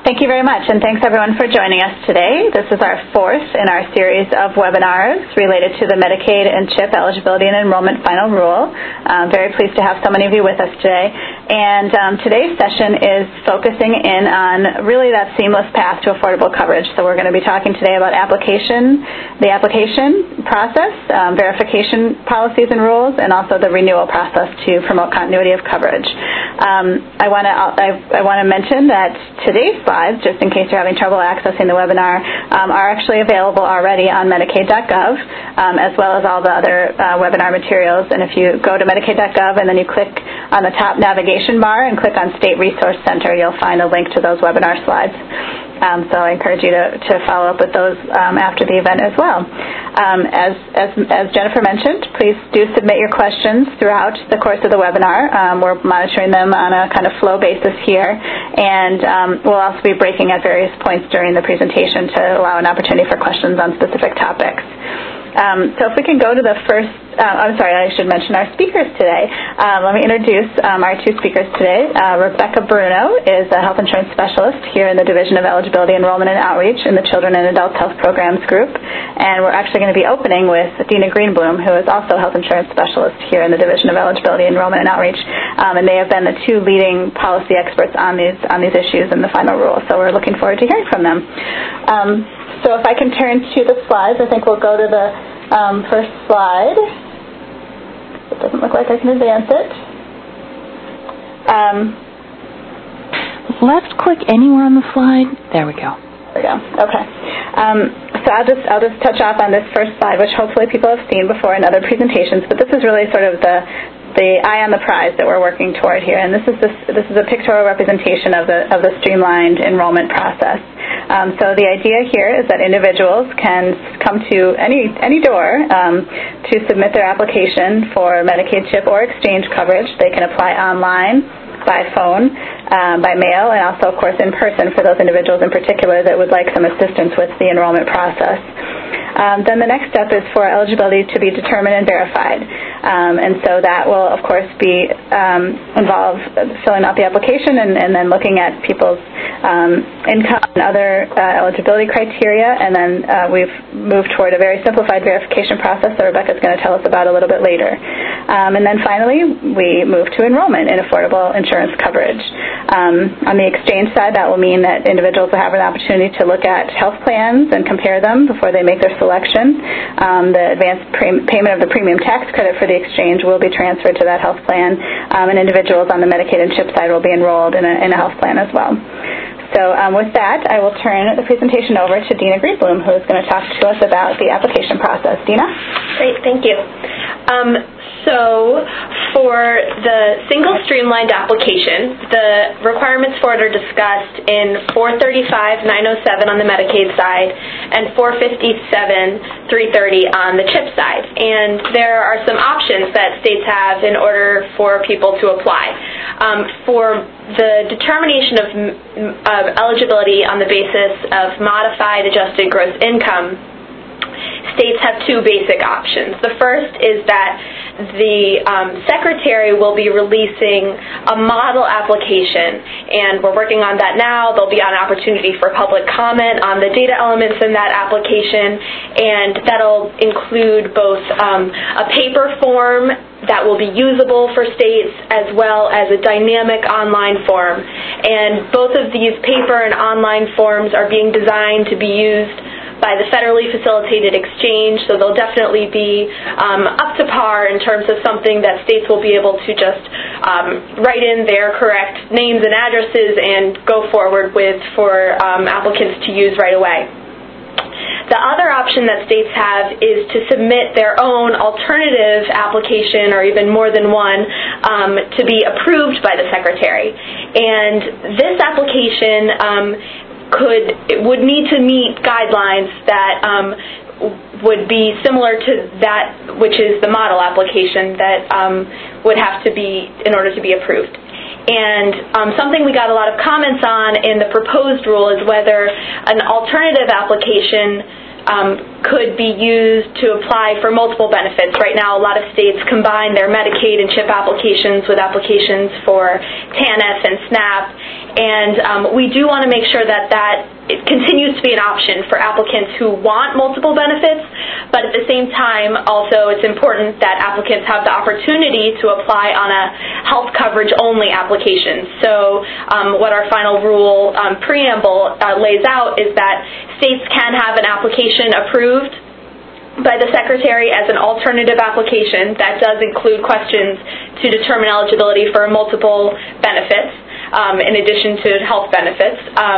Thank you very much, and thanks everyone for joining us today. This is our fourth in our series of webinars related to the Medicaid and CHIP eligibility and enrollment final rule. I'm very pleased to have so many of you with us today. And today's session is focusing in on really that seamless path to affordable coverage. So we're going to be talking today about the application process, verification policies and rules, and also the renewal process to promote continuity of coverage. I want to mention that today's slides, just in case you're having trouble accessing the webinar, are actually available already on Medicaid.gov, as well as all the other webinar materials. And if you go to Medicaid.gov and then you click on the top navigation bar and click on State Resource Center, you'll find a link to those webinar slides. So I encourage you to follow up with those after the event as well. As Jennifer mentioned, please do submit your questions throughout the course of the webinar. We're monitoring them on a kind of flow basis here, and we'll also be breaking at various points during the presentation to allow an opportunity for questions on specific topics. So if we can go to the first, I'm sorry, I should mention our speakers today. Let me introduce our two speakers today. Rebecca Bruno is a health insurance specialist here in the Division of Eligibility, Enrollment, and Outreach in the Children and Adult Health Programs Group. And we're actually going to be opening with Dina Greenblum, who is also a health insurance specialist here in the Division of Eligibility, Enrollment, and Outreach. And they have been the two leading policy experts on these issues in the final rule. So we're looking forward to hearing from them. So if I can turn to the slides, I think we'll go to the first slide. It doesn't look like I can advance it. Left click anywhere on the slide. There we go. There we go. Okay. So I'll just touch off on this first slide, which hopefully people have seen before in other presentations. But this is really sort of the eye on the prize that we're working toward here, and this is a pictorial representation of the streamlined enrollment process. So the idea here is that individuals can come to any door to submit their application for Medicaid, CHIP, or exchange coverage. They can apply online, by phone, by mail, and also, of course, in person for those individuals in particular that would like some assistance with the enrollment process. Then the next step is for eligibility to be determined and verified. And so that will, of course, be involve filling out the application and then looking at people's income and other eligibility criteria. And then we've moved toward a very simplified verification process that Rebecca's going to tell us about a little bit later. And then finally, we move to enrollment in affordable insurance coverage. On the exchange side, that will mean that individuals will have an opportunity to look at health plans and compare them before they make their selection. The advanced payment of the premium tax credit for the exchange will be transferred to that health plan, and individuals on the Medicaid and CHIP side will be enrolled in a health plan as well. So with that, I will turn the presentation over to Dina Greenblum, who is going to talk to us about the application process. Dina? Great, thank you. So for the single streamlined application, the requirements for it are discussed in 435-907 on the Medicaid side and 457-330 on the CHIP side. And there are some options that states have in order for people to apply. For the determination of eligibility on the basis of modified adjusted gross income, states have two basic options. The first is that the Secretary will be releasing a model application, and we're working on that now. There'll be an opportunity for public comment on the data elements in that application, and that'll include both a paper form that will be usable for states as well as a dynamic online form. And both of these paper and online forms are being designed to be used by the federally facilitated exchange, so they'll definitely be up to par in terms of something that states will be able to just write in their correct names and addresses and go forward with for applicants to use right away. The other option that states have is to submit their own alternative application, or even more than one, to be approved by the Secretary. And this application would need to meet guidelines that would be similar to that which is the model application that would have to be in order to be approved. And something we got a lot of comments on in the proposed rule is whether an alternative application could be used to apply for multiple benefits. Right now, a lot of states combine their Medicaid and CHIP applications with applications for TANF and SNAP, and we do want to make sure that it continues to be an option for applicants who want multiple benefits, but at the same time, also it's important that applicants have the opportunity to apply on a health coverage only application. So what our final rule preamble lays out is that states can have an application approved by the Secretary as an alternative application that does include questions to determine eligibility for multiple benefits in addition to health benefits.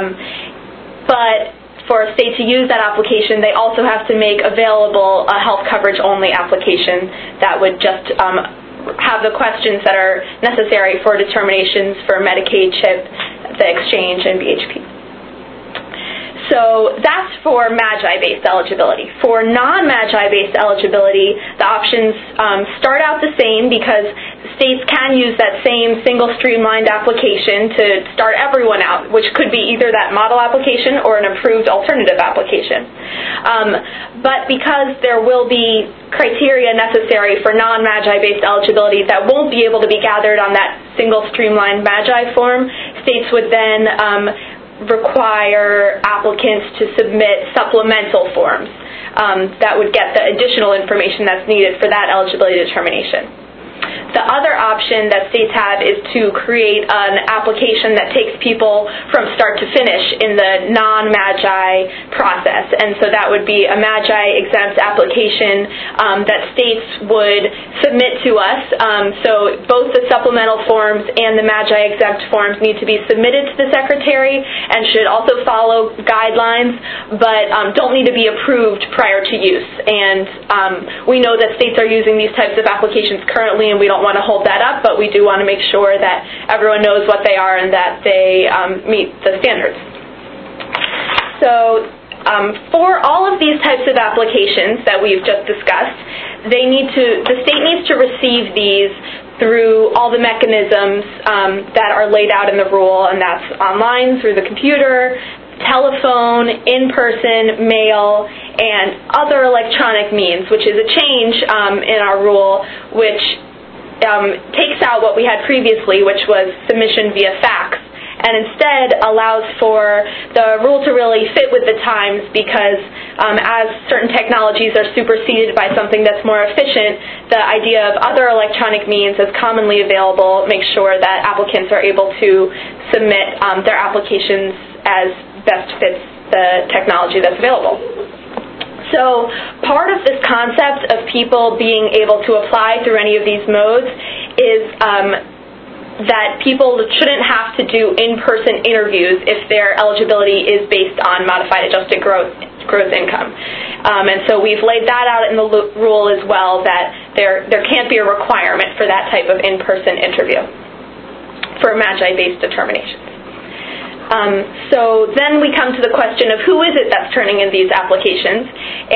But for a state to use that application, they also have to make available a health coverage only application that would just have the questions that are necessary for determinations for Medicaid, CHIP, the exchange, and BHP. So that's for MAGI-based eligibility. For non-MAGI-based eligibility, the options start out the same because states can use that same single streamlined application to start everyone out, which could be either that model application or an approved alternative application. But because there will be criteria necessary for non-MAGI-based eligibility that won't be able to be gathered on that single streamlined MAGI form, states would then require applicants to submit supplemental forms that would get the additional information that's needed for that eligibility determination. The other option that states have is to create an application that takes people from start to finish in the non-MAGI process. And so that would be a MAGI-exempt application that states would submit to us. So both the supplemental forms and the MAGI-exempt forms need to be submitted to the Secretary and should also follow guidelines, but don't need to be approved prior to use. And we know that states are using these types of applications currently, and we don't want to hold that up, but we do want to make sure that everyone knows what they are and that they meet the standards. So for all of these types of applications that we've just discussed, the state needs to receive these through all the mechanisms that are laid out in the rule, and that's online, through the computer, telephone, in-person, mail, and other electronic means, which is a change in our rule, which takes out what we had previously, which was submission via fax, and instead allows for the rule to really fit with the times because as certain technologies are superseded by something that's more efficient, the idea of other electronic means as commonly available makes sure that applicants are able to submit their applications as best fits the technology that's available. So part of this concept of people being able to apply through any of these modes is that people shouldn't have to do in-person interviews if their eligibility is based on modified adjusted gross income. And so we've laid that out in the rule as well, that there can't be a requirement for that type of in-person interview for MAGI-based determinations. So then we come to the question of who is it that's turning in these applications,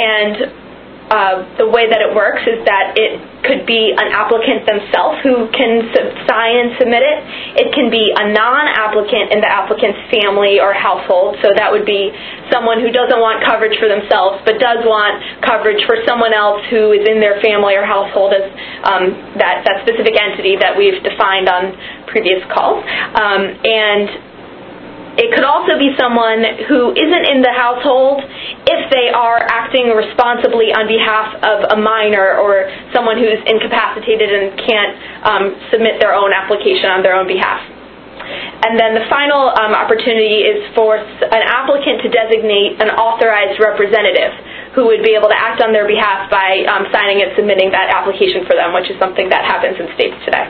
and the way that it works is that it could be an applicant themselves who can sign and submit it. It can be a non-applicant in the applicant's family or household, so that would be someone who doesn't want coverage for themselves but does want coverage for someone else who is in their family or household as that specific entity that we've defined on previous calls. And it could also be someone who isn't in the household if they are acting responsibly on behalf of a minor or someone who's incapacitated and can't submit their own application on their own behalf. And then the final opportunity is for an applicant to designate an authorized representative who would be able to act on their behalf by signing and submitting that application for them, which is something that happens in states today.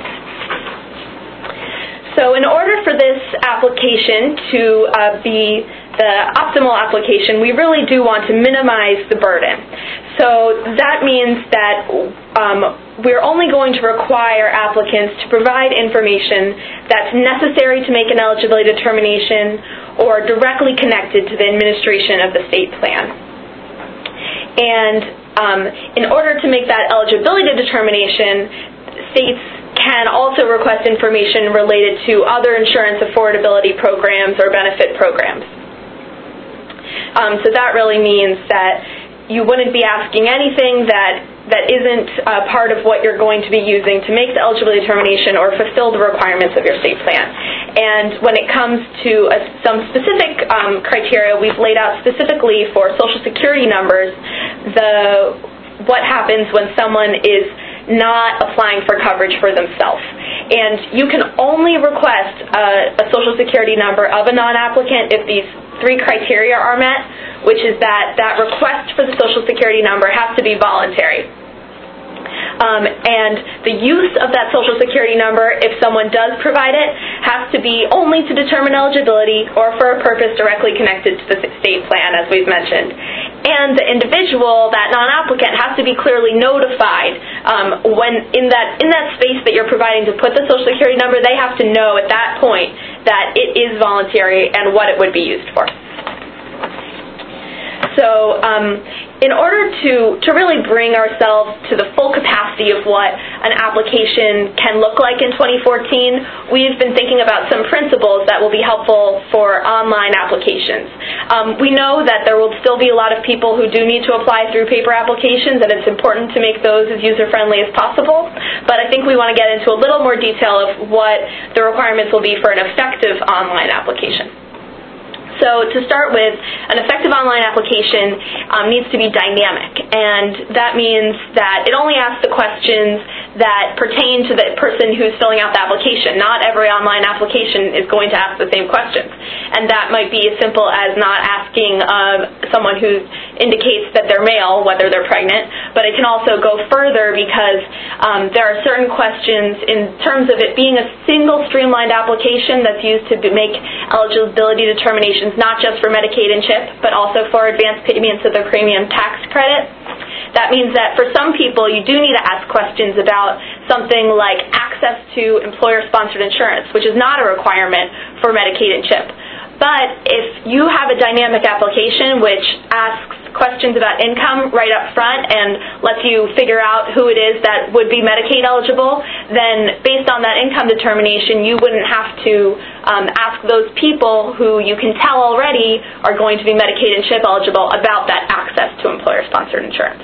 So in order for this application to be the optimal application, we really do want to minimize the burden. So that means that we're only going to require applicants to provide information that's necessary to make an eligibility determination or directly connected to the administration of the state plan. And in order to make that eligibility determination, states can also request information related to other insurance affordability programs or benefit programs. So that really means that you wouldn't be asking anything that isn't part of what you're going to be using to make the eligibility determination or fulfill the requirements of your state plan. And when it comes to some specific criteria, we've laid out specifically for Social Security numbers what happens when someone is not applying for coverage for themselves. And you can only request a Social Security number of a non-applicant if these 3 criteria are met, which is that request for the Social Security number has to be voluntary. And the use of that Social Security number, if someone does provide it, has to be only to determine eligibility or for a purpose directly connected to the state plan, as we've mentioned. And the individual, that non-applicant, has to be clearly notified when in that space that you're providing to put the Social Security number, they have to know at that point that it is voluntary and what it would be used for. So in order to really bring ourselves to the full capacity of what an application can look like in 2014, we've been thinking about some principles that will be helpful for online applications. We know that there will still be a lot of people who do need to apply through paper applications, and it's important to make those as user-friendly as possible. But I think we want to get into a little more detail of what the requirements will be for an effective online application. So to start with, an effective online application needs to be dynamic, and that means that it only asks the questions that pertain to the person who's filling out the application. Not every online application is going to ask the same questions, and that might be as simple as not asking someone who indicates that they're male whether they're pregnant, but it can also go further because there are certain questions in terms of it being a single streamlined application that's used to make eligibility determinations not just for Medicaid and CHIP, but also for advanced payments of the premium tax credit. That means that for some people, you do need to ask questions about something like access to employer-sponsored insurance, which is not a requirement for Medicaid and CHIP. But if you have a dynamic application which asks questions about income right up front and lets you figure out who it is that would be Medicaid eligible, then based on that income determination, you wouldn't have to ask those people who you can tell already are going to be Medicaid and CHIP eligible about that access to employer-sponsored insurance.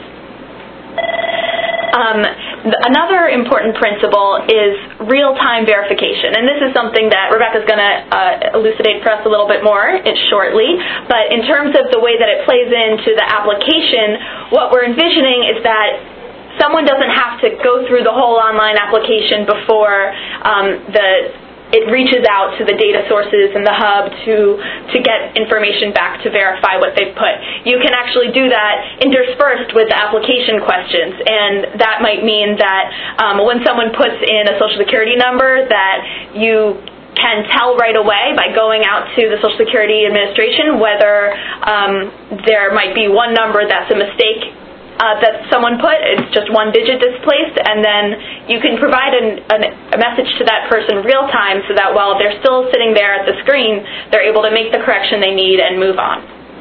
Another important principle is real-time verification, and this is something that Rebecca's going to elucidate for us a little bit more shortly. But in terms of the way that it plays into the application, what we're envisioning is that someone doesn't have to go through the whole online application before it reaches out to the data sources and the hub to get information back to verify what they've put. You can actually do that interspersed with the application questions, and that might mean that when someone puts in a Social Security number that you can tell right away by going out to the Social Security Administration whether there might be one number that's a mistake that someone put, it's just one digit displaced, and then you can provide a message to that person real time so that while they're still sitting there at the screen, they're able to make the correction they need and move on.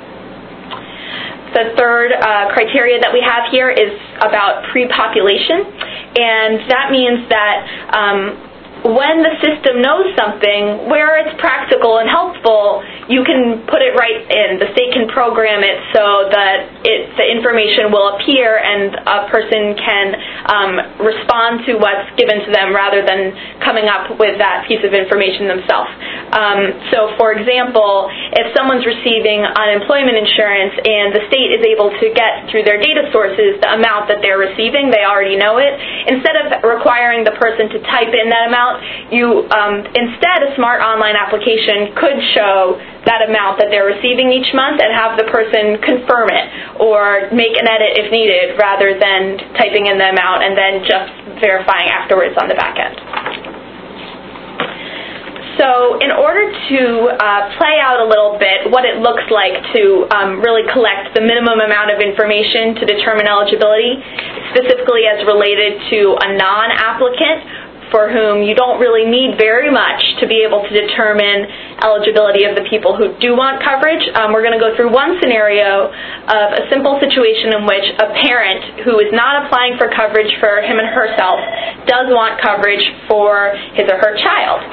The third criteria that we have here is about pre-population, and that means that when the system knows something, where it's practical and helpful, you can put it right in. The state can program it so that the information will appear and a person can respond to what's given to them rather than coming up with that piece of information themselves. So, for example, if someone's receiving unemployment insurance and the state is able to get through their data sources the amount that they're receiving, they already know it, instead of requiring the person to type in that amount, instead a smart online application could show that amount that they're receiving each month and have the person confirm it or make an edit if needed rather than typing in the amount and then just verifying afterwards on the back end. So in order to play out a little bit what it looks like to really collect the minimum amount of information to determine eligibility, specifically as related to a non-applicant for whom you don't really need very much to be able to determine eligibility of the people who do want coverage. We're going to go through one scenario of a simple situation in which a parent who is not applying for coverage for him and herself does want coverage for his or her child.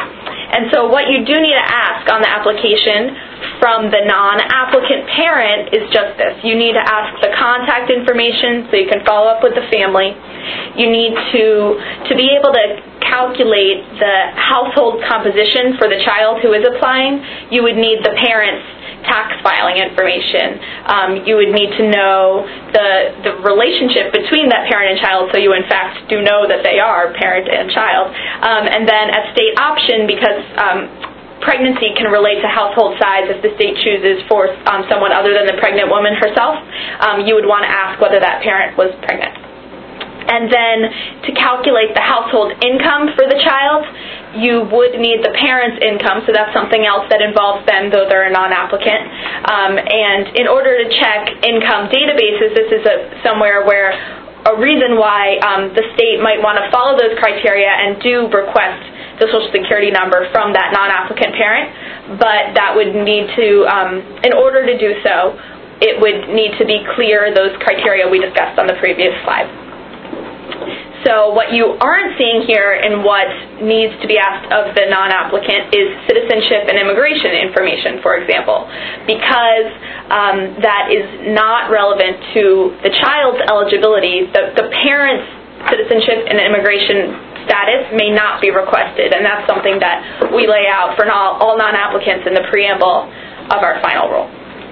And so what you do need to ask on the application from the non-applicant parent is just this. You need to ask the contact information so you can follow up with the family. You need to be able to calculate the household composition for the child who is applying. You would need the parent's tax filing information. You would need to know the relationship between that parent and child, so you in fact do know that they are parent and child. And then at state option, because pregnancy can relate to household size if the state chooses for someone other than the pregnant woman herself, you would want to ask whether that parent was pregnant. And then to calculate the household income for the child, you would need the parent's income, so that's something else that involves them, though they're a non-applicant. And in order to check income databases, this is somewhere where a reason why the state might want to follow those criteria and do request the Social Security number from that non-applicant parent, but that would need to, in order to do so, it would need to be clear those criteria we discussed on the previous slide. So what you aren't seeing here in what needs to be asked of the non-applicant is citizenship and immigration information, for example, because that is not relevant to the child's eligibility. The parent's citizenship and immigration status may not be requested, and that's something that we lay out for all non-applicants in the preamble of our final rule.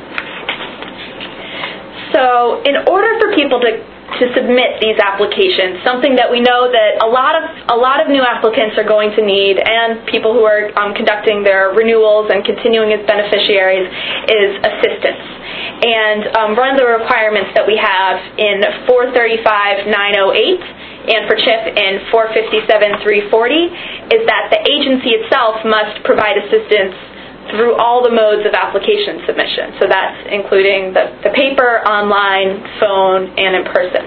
So in order for people to submit these applications, something that we know that a lot of new applicants are going to need, and people who are conducting their renewals and continuing as beneficiaries, is assistance. And one of the requirements that we have in 435-908 and for CHIP in 457-340 is that the agency itself must provide assistance through all the modes of application submission. So that's including the paper, online, phone, and in person.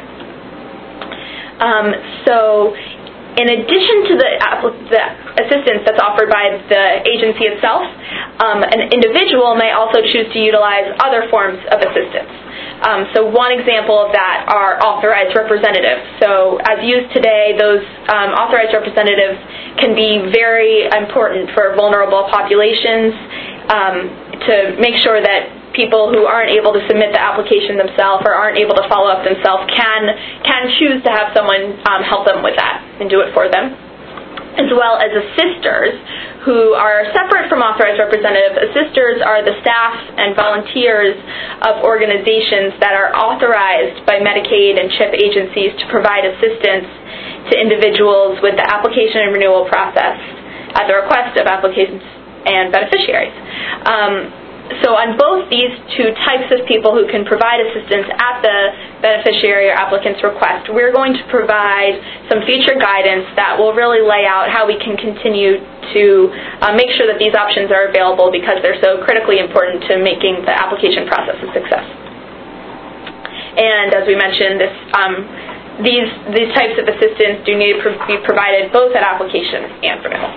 So in addition to the assistance that's offered by the agency itself, an individual may also choose to utilize other forms of assistance. So one example of that are authorized representatives. So as used today, those authorized representatives can be very important for vulnerable populations to make sure that people who aren't able to submit the application themselves or aren't able to follow up themselves can choose to have someone help them with that and do it for them, as well as assisters who are separate from authorized representatives. Assisters are the staff and volunteers of organizations that are authorized by Medicaid and CHIP agencies to provide assistance to individuals with the application and renewal process at the request of applicants and beneficiaries. So on both these two types of people who can provide assistance at the beneficiary or applicant's request, we're going to provide some future guidance that will really lay out how we can continue to make sure that these options are available, because they're so critically important to making the application process a success. And as we mentioned, these types of assistance do need to be provided both at application and renewal.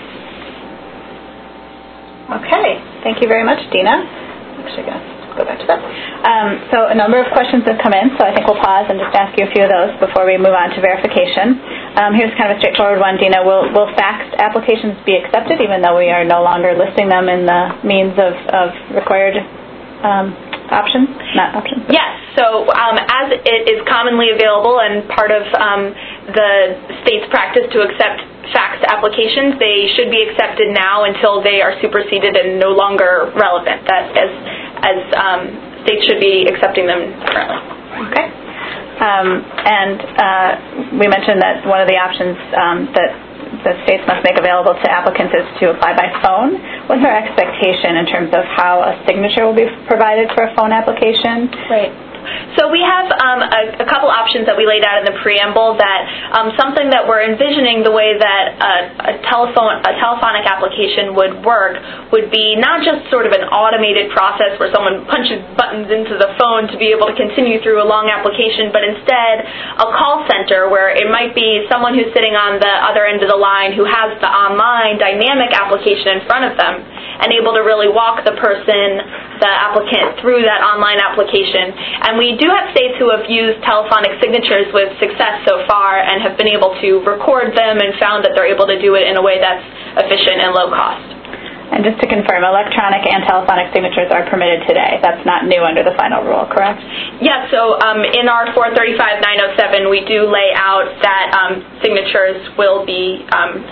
Okay, thank you very much, Dina. Actually, I'm going to go back to that. So a number of questions have come in, so I think we'll pause and just ask you a few of those before we move on to verification. Here's kind of a straightforward one, Dina. Will faxed applications be accepted, even though we are no longer listing them in the means of required options? Not options? Yes. So as it is commonly available and part of the state's practice to accept faxed applications, they should be accepted now until they are superseded and no longer relevant. That as states should be accepting them currently. Okay. And we mentioned that one of the options that the states must make available to applicants is to apply by phone. What's our expectation in terms of how a signature will be provided for a phone application? Right. So we have a couple options that we laid out in the preamble, that something that we're envisioning the way that a telephonic application would work would be not just sort of an automated process where someone punches buttons into the phone to be able to continue through a long application, but instead a call center where it might be someone who's sitting on the other end of the line who has the online dynamic application in front of them and able to really walk the applicant through that online application. And we do have states who have used telephonic signatures with success so far and have been able to record them and found that they're able to do it in a way that's efficient and low cost. And just to confirm, electronic and telephonic signatures are permitted today. That's not new under the final rule, correct? Yes, so in our 435-907, we do lay out that signatures will be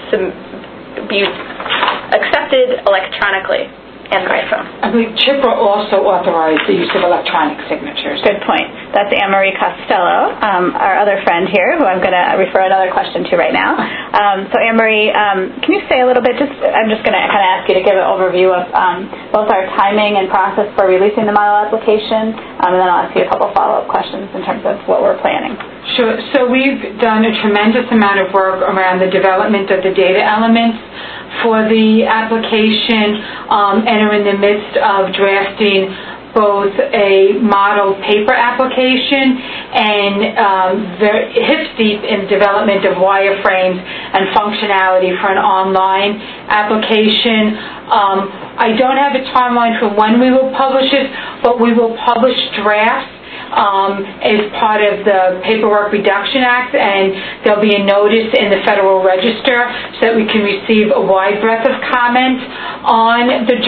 accepted electronically and by phone. I believe CHIPRA also authorized the use of electronic signatures. Good point. That's Anne-Marie Costello, our other friend here, who I'm going to refer another question to right now. So Anne-Marie, can you say a little bit, I'm just going to kind of ask you to give an overview of both our timing and process for releasing the model application, and then I'll ask you a couple follow-up questions in terms of what we're planning. Sure. So we've done a tremendous amount of work around the development of the data elements for the application, and are in the midst of drafting both a model paper application and hips deep in development of wireframes and functionality for an online application. I don't have a timeline for when we will publish it, but we will publish drafts as part of the Paperwork Reduction Act, and there'll be a notice in the Federal Register so that we can receive a wide breadth of comment on the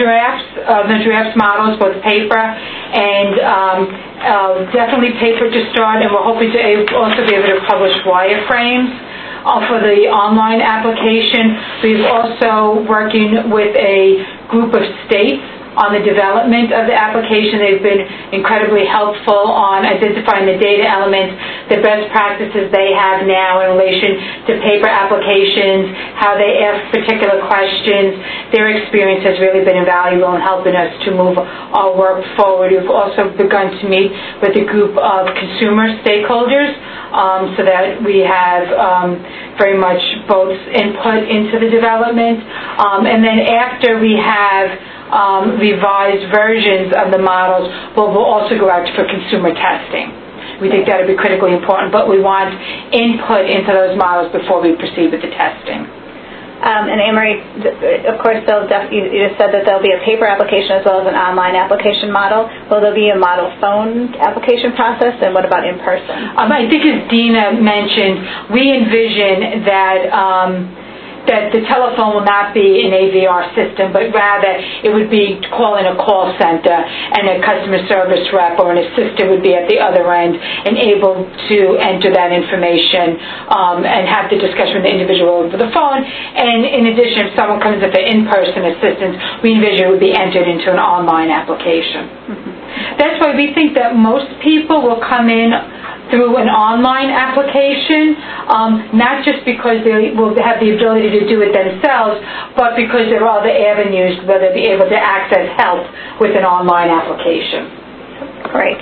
draft models, both paper and definitely paper to start, and we're hoping to also be able to publish wireframes for the online application. We're also working with a group of states on the development of the application. They've been incredibly helpful on identifying the data elements, the best practices they have now in relation to paper applications, how they ask particular questions. Their experience has really been invaluable in helping us to move our work forward. We've also begun to meet with a group of consumer stakeholders so that we have very much both input into the development. And then after we have revised versions of the models, we'll also go out for consumer testing. We think that would be critically important, but we want input into those models before we proceed with the testing. And Anne-Marie, of course, you just said that there'll be a paper application as well as an online application model. Will there be a model phone application process, and what about in person? I think as Dina mentioned, we envision that the telephone will not be an AVR system, but rather it would be calling a call center, and a customer service rep or an assistant would be at the other end and able to enter that information and have the discussion with the individual over the phone. And in addition, if someone comes in for in-person assistance, we envision it would be entered into an online application. Mm-hmm. That's why we think that most people will come in through an online application, not just because they will have the ability to do it themselves, but because there are other avenues where they'll be able to access help with an online application. Great.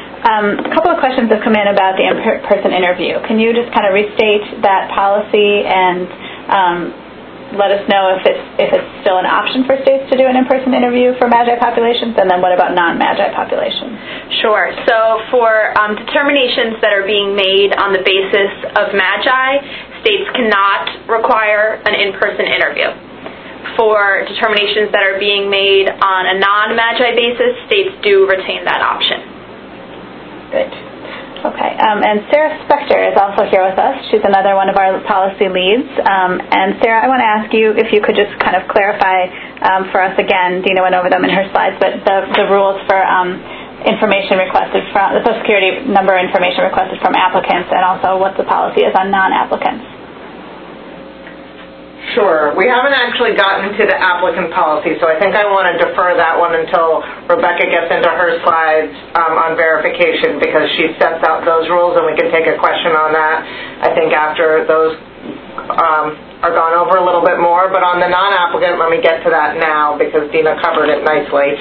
A couple of questions have come in about the in-person interview. Can you just kind of restate that policy and let us know if it's still an option for states to do an in-person interview for MAGI populations, and then what about non-MAGI populations? Sure. So for determinations that are being made on the basis of MAGI, states cannot require an in-person interview. For determinations that are being made on a non-MAGI basis, states do retain that option. Good. Okay, and Sarah Spector is also here with us. She's another one of our policy leads. And Sarah, I want to ask you if you could just kind of clarify for us again, Dina went over them in her slides, but the rules for information requested from, the Social Security number information requested from applicants, and also what the policy is on non-applicants. Sure. We haven't actually gotten to the applicant policy, so I think I want to defer that one until Rebecca gets into her slides on verification, because she sets out those rules, and we can take a question on that, I think, after those are gone over a little bit more. But on the non-applicant, let me get to that now, because Dina covered it nicely.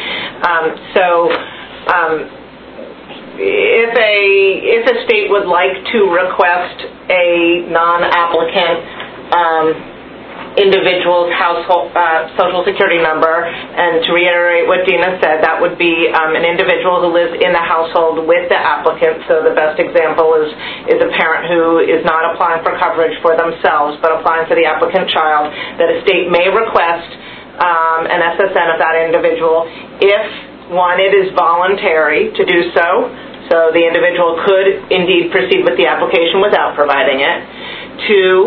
If a state would like to request a non-applicant individual's household Social Security number, and to reiterate what Dina said, that would be an individual who lives in the household with the applicant. So the best example is a parent who is not applying for coverage for themselves but applying for the applicant child, that a state may request an SSN of that individual if, one, it is voluntary to do so, the individual could indeed proceed with the application without providing it. Two,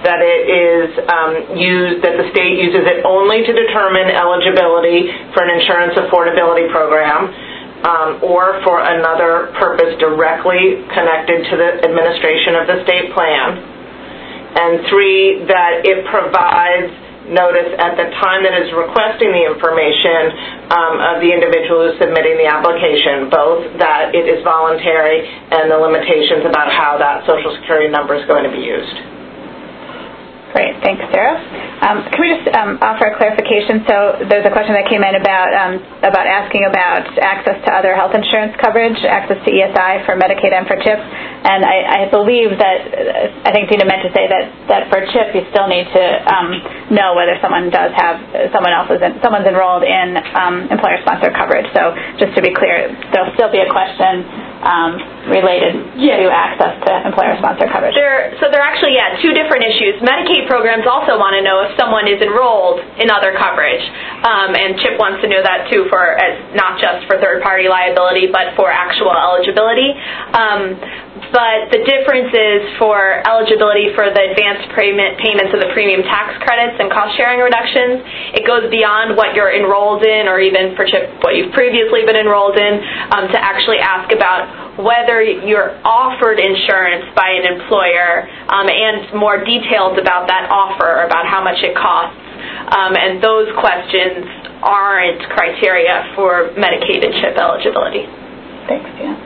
that it is that the state uses it only to determine eligibility for an insurance affordability program or for another purpose directly connected to the administration of the state plan. And 3, that it provides notice at the time that is requesting the information of the individual who's submitting the application, both that it is voluntary and the limitations about how that Social Security number is going to be used. Great, thanks, Sarah. Can we just offer a clarification? So there's a question that came in about asking about access to other health insurance coverage, access to ESI for Medicaid and for CHIP. And I believe that, I think Dina meant to say that for CHIP you still need to know whether someone's enrolled in employer-sponsored coverage. So just to be clear, there'll still be a question related to access to employer-sponsored coverage. There are actually, two different issues. Medicaid programs also want to know if someone is enrolled in other coverage, and CHIP wants to know that too, not just for third-party liability, but for actual eligibility. But the difference is for eligibility for the advanced payments of the premium tax credits and cost-sharing reductions, it goes beyond what you're enrolled in, or even for CHIP, what you've previously been enrolled in, to actually ask about whether you're offered insurance by an employer, and more details about that offer, about how much it costs. And those questions aren't criteria for Medicaid and CHIP eligibility. Thanks, Tina.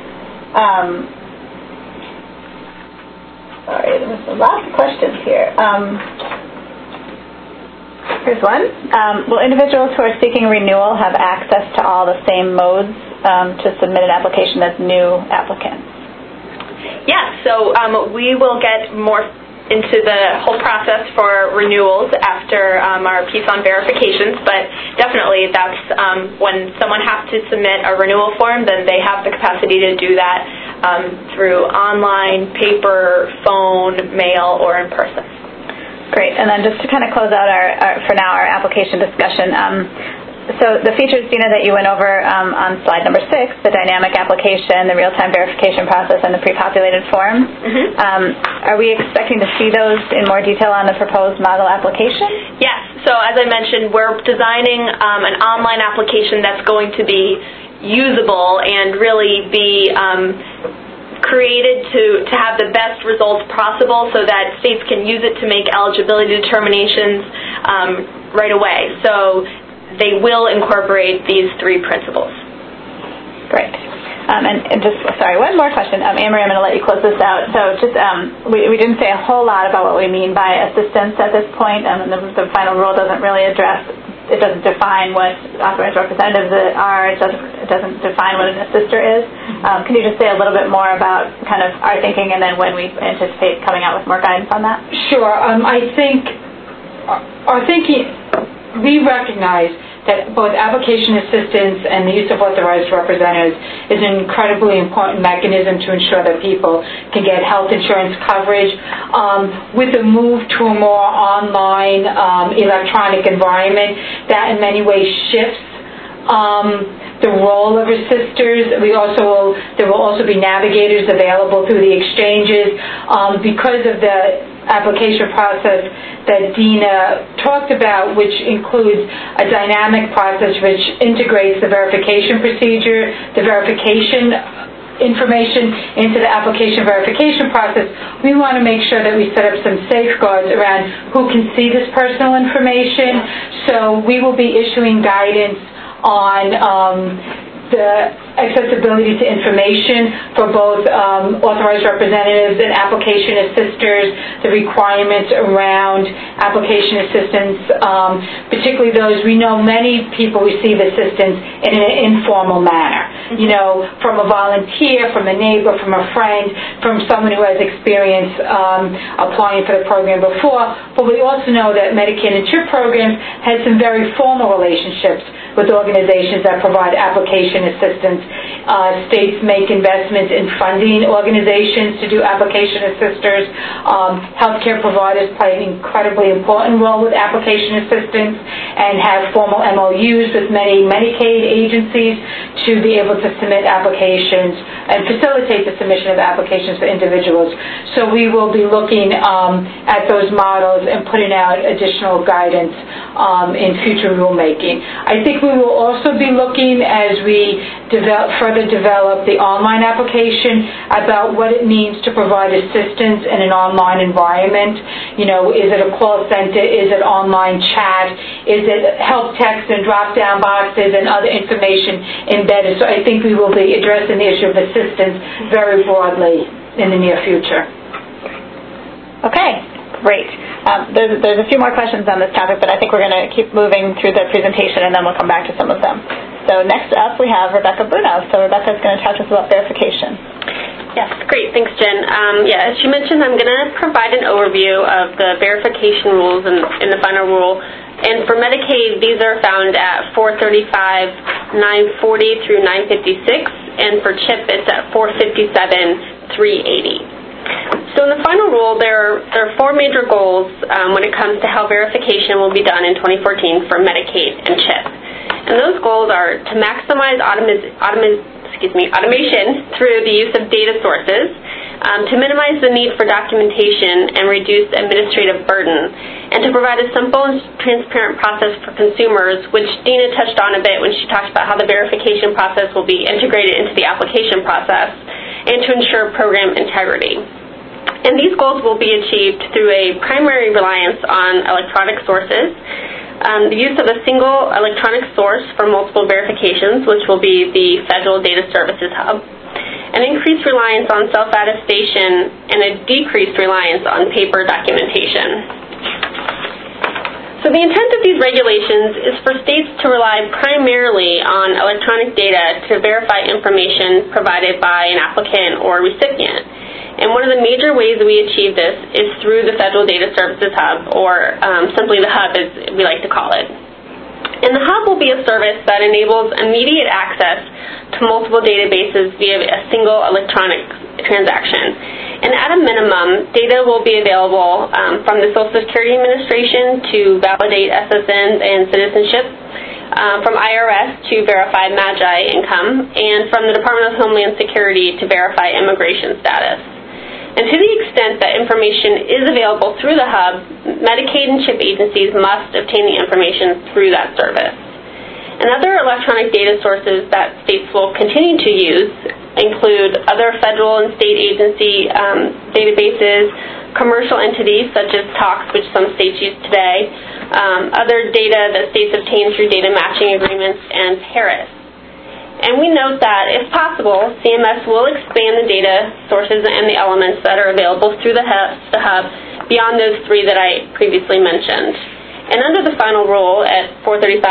Sorry, there was a lot of questions here. Here's one. Will individuals who are seeking renewal have access to all the same modes to submit an application as new applicants? Yes, so we will get more into the whole process for renewals after our piece on verifications, but definitely that's when someone has to submit a renewal form, then they have the capacity to do that through online, paper, phone, mail, or in person. Great, and then just to kind of close out our application discussion, so the features, Dina, that you went over on slide number 6, the dynamic application, the real-time verification process, and the pre-populated forms, are we expecting to see those in more detail on the proposed model application? Yes. So as I mentioned, we're designing an online application that's going to be usable and really be created to have the best results possible so that states can use it to make eligibility determinations right away. So they will incorporate these 3 principles. Great. And just, sorry, one more question. Anne-Marie, I'm going to let you close this out. So just, we didn't say a whole lot about what we mean by assistance at this point. The final rule doesn't really it doesn't define what authorized representatives are. It doesn't define what an assister is. Can you just say a little bit more about kind of our thinking and then when we anticipate coming out with more guidance on that? Sure. I think our thinking, we recognize that both application assistance and the use of authorized representatives is an incredibly important mechanism to ensure that people can get health insurance coverage. With the move to a more online electronic environment, that in many ways shifts the role of assisters. There will also be navigators available through the exchanges because of the application process that Dina talked about, which includes a dynamic process which integrates the verification procedure, the verification information into the application verification process. We want to make sure that we set up some safeguards around who can see this personal information. So we will be issuing guidance on the accessibility to information for both authorized representatives and application assisters, the requirements around application assistance, particularly those, we know many people receive assistance in an informal manner, from a volunteer, from a neighbor, from a friend, from someone who has experience applying for the program before. But we also know that Medicaid and CHIP programs had some very formal relationships with organizations that provide application assistance. States make investments in funding organizations to do application assisters. Healthcare providers play an incredibly important role with application assistance and have formal MOUs with many Medicaid agencies to be able to submit applications and facilitate the submission of applications for individuals. So we will be looking at those models and putting out additional guidance in future rulemaking. I think we will also be looking, as we further develop the online application, about what it means to provide assistance in an online environment. You know, is it a call center? Is it online chat? Is it help text and drop-down boxes and other information embedded? So I think we will be addressing the issue of assistance very broadly in the near future. Okay, great. There's a few more questions on this topic, but I think we're going to keep moving through the presentation, and then we'll come back to some of them. So next up, we have Rebecca Bruno. So Rebecca's going to talk to us about verification. Yes, great. Thanks, Jen. As you mentioned, I'm going to provide an overview of the verification rules in the final rule. And for Medicaid, these are found at 435, 940 through 956, and for CHIP, it's at 457, 380. So in the final rule, there are four major goals when it comes to how verification will be done in 2014 for Medicaid and CHIP. And those goals are to maximize automation through the use of data sources, to minimize the need for documentation and reduce administrative burden, and to provide a simple and transparent process for consumers, which Dina touched on a bit when she talked about how the verification process will be integrated into the application process, and to ensure program integrity. And these goals will be achieved through a primary reliance on electronic sources, the use of a single electronic source for multiple verifications, which will be the Federal Data Services Hub, an increased reliance on self-attestation, and a decreased reliance on paper documentation. So the intent of these regulations is for states to rely primarily on electronic data to verify information provided by an applicant or recipient. And one of the major ways that we achieve this is through the Federal Data Services Hub, or simply the Hub as we like to call it. And the Hub will be a service that enables immediate access to multiple databases via a single electronic transaction. And at a minimum, data will be available from the Social Security Administration to validate SSNs and citizenship, from IRS to verify MAGI income, and from the Department of Homeland Security to verify immigration status. And to the extent that information is available through the Hub, Medicaid and CHIP agencies must obtain the information through that service. And other electronic data sources that states will continue to use include other federal and state agency databases, commercial entities such as TOCS, which some states use today, other data that states obtain through data matching agreements, and Harris. And we note that, if possible, CMS will expand the data sources and the elements that are available through the Hub beyond those three that I previously mentioned. And under the final rule at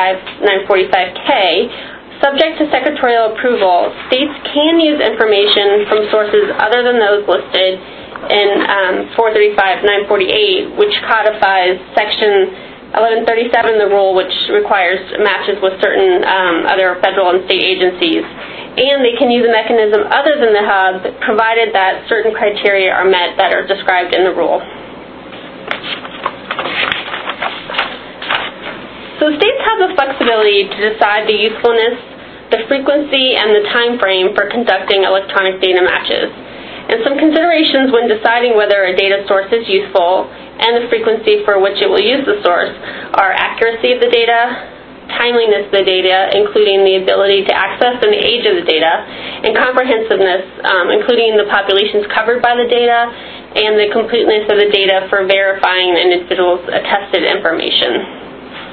435-945K, subject to secretarial approval, states can use information from sources other than those listed in 435-948, which codifies Section 1137, the rule which requires matches with certain other federal and state agencies. And they can use a mechanism other than the Hub, provided that certain criteria are met that are described in the rule. So states have the flexibility to decide the usefulness, the frequency, and the time frame for conducting electronic data matches. And some considerations when deciding whether a data source is useful and the frequency for which it will use the source are accuracy of the data, timeliness of the data, including the ability to access and the age of the data, and comprehensiveness, including the populations covered by the data, and the completeness of the data for verifying an individual's attested information.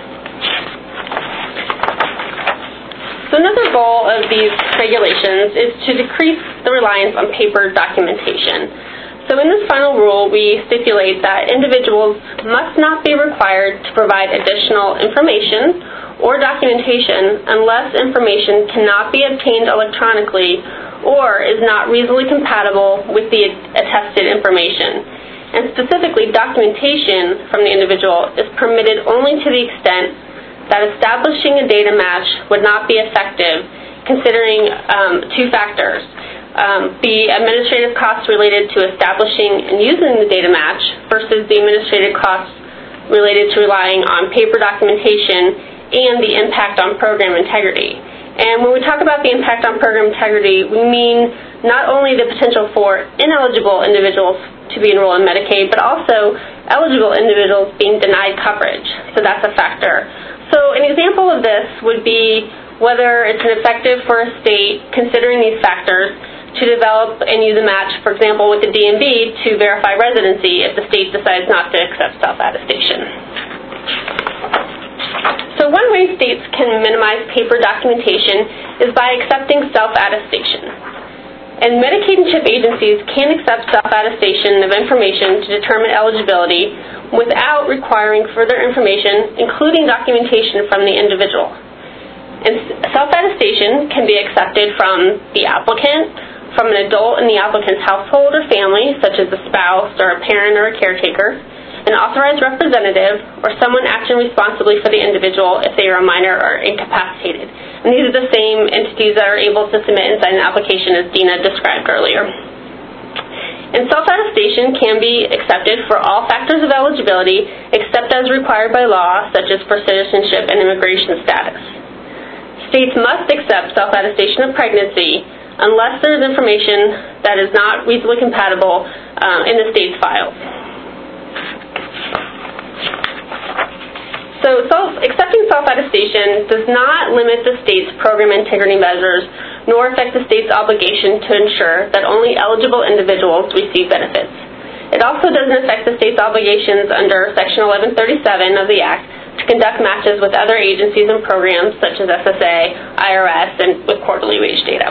So another goal of these regulations is to decrease the reliance on paper documentation. So in this final rule, we stipulate that individuals must not be required to provide additional information or documentation unless information cannot be obtained electronically or is not reasonably compatible with the attested information. And specifically, documentation from the individual is permitted only to the extent that establishing a data match would not be effective, considering two factors. The administrative costs related to establishing and using the data match versus the administrative costs related to relying on paper documentation and the impact on program integrity. And when we talk about the impact on program integrity, we mean not only the potential for ineligible individuals to be enrolled in Medicaid, but also eligible individuals being denied coverage. So that's a factor. So an example of this would be whether it's effective for a state, considering these factors, to develop and use a match, for example, with the DMV to verify residency if the state decides not to accept self-attestation. So one way states can minimize paper documentation is by accepting self-attestation. And Medicaid and CHIP agencies can accept self-attestation of information to determine eligibility without requiring further information, including documentation from the individual. And self-attestation can be accepted from the applicant, from an adult in the applicant's household or family, such as a spouse or a parent or a caretaker, an authorized representative, or someone acting responsibly for the individual if they are a minor or incapacitated. And these are the same entities that are able to submit and sign an application as Dina described earlier. And self-attestation can be accepted for all factors of eligibility except as required by law, such as for citizenship and immigration status. States must accept self-attestation of pregnancy unless there is information that is not reasonably compatible in the state's files. So accepting self-attestation does not limit the state's program integrity measures nor affect the state's obligation to ensure that only eligible individuals receive benefits. It also doesn't affect the state's obligations under Section 1137 of the Act to conduct matches with other agencies and programs such as SSA, IRS, and with quarterly wage data.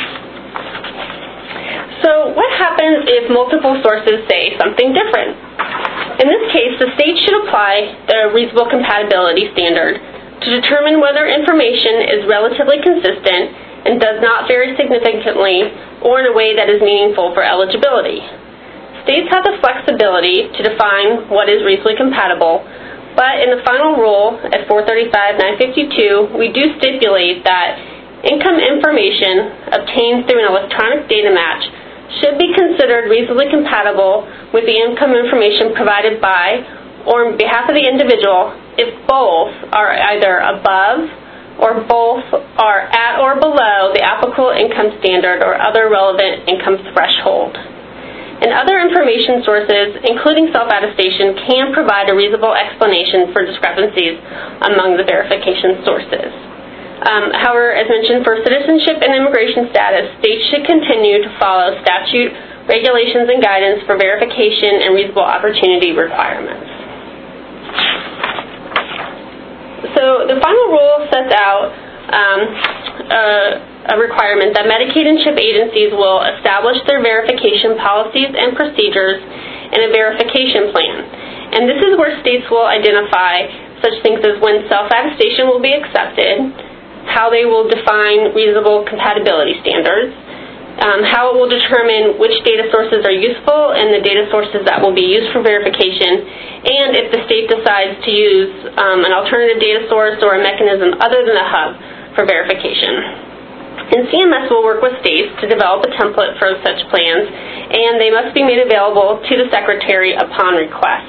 So what happens if multiple sources say something different? In this case, the state should apply the reasonable compatibility standard to determine whether information is relatively consistent and does not vary significantly or in a way that is meaningful for eligibility. States have the flexibility to define what is reasonably compatible, but in the final rule at 435-952, we do stipulate that income information obtained through an electronic data match should be considered reasonably compatible with the income information provided by or on behalf of the individual if both are either above or both are at or below the applicable income standard or other relevant income threshold. And other information sources, including self-attestation, can provide a reasonable explanation for discrepancies among the verification sources. However, as mentioned, for citizenship and immigration status, states should continue to follow statute, regulations, and guidance for verification and reasonable opportunity requirements. So the final rule sets out a requirement that Medicaid and CHIP agencies will establish their verification policies and procedures in a verification plan. And this is where states will identify such things as when self-attestation will be accepted, how they will define reasonable compatibility standards, how it will determine which data sources are useful and the data sources that will be used for verification, and if the state decides to use an alternative data source or a mechanism other than a hub for verification. And CMS will work with states to develop a template for such plans, and they must be made available to the Secretary upon request.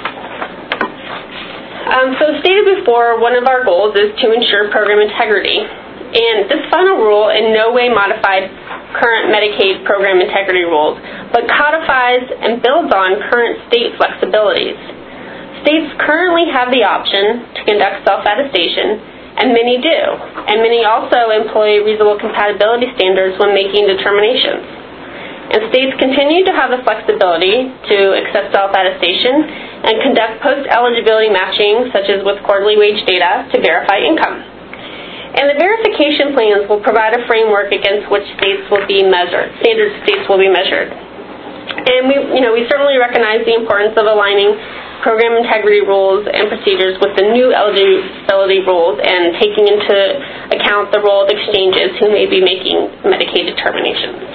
So as stated before, one of our goals is to ensure program integrity. And this final rule in no way modified current Medicaid program integrity rules, but codifies and builds on current state flexibilities. States currently have the option to conduct self-attestation, and many do. And many also employ reasonable compatibility standards when making determinations. And states continue to have the flexibility to accept self-attestation and conduct post-eligibility matching, such as with quarterly wage data, to verify income. And the verification plans will provide a framework against which states will be measured, standard states will be measured. And we certainly recognize the importance of aligning program integrity rules and procedures with the new eligibility rules and taking into account the role of exchanges who may be making Medicaid determinations.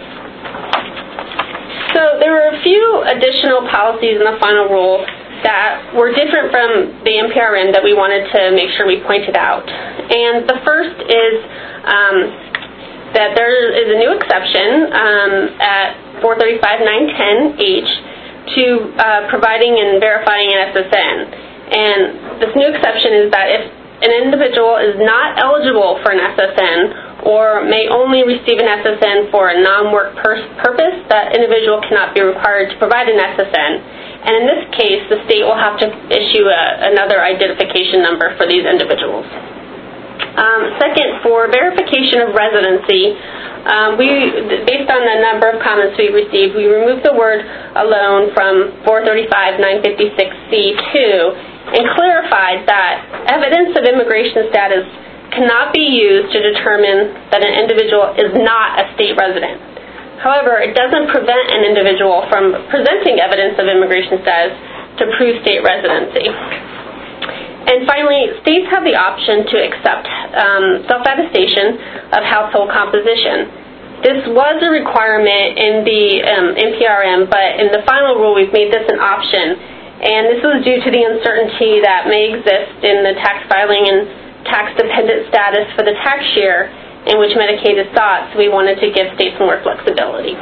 So there were a few additional policies in the final rule that were different from the NPRM that we wanted to make sure we pointed out. And the first is that there is a new exception at 435-910H to providing and verifying an SSN. And this new exception is that if an individual is not eligible for an SSN or may only receive an SSN for a non-work purpose, that individual cannot be required to provide an SSN. And in this case, the state will have to issue another identification number for these individuals. Second, for verification of residency, based on the number of comments we received, we removed the word alone from 435-956C2 and clarified that evidence of immigration status cannot be used to determine that an individual is not a state resident. However, it doesn't prevent an individual from presenting evidence of immigration status to prove state residency. And finally, states have the option to accept self-attestation of household composition. This was a requirement in the NPRM, but in the final rule we've made this an option. And this was due to the uncertainty that may exist in the tax filing and tax-dependent status for the tax year in which Medicaid is sought, so we wanted to give states more flexibility.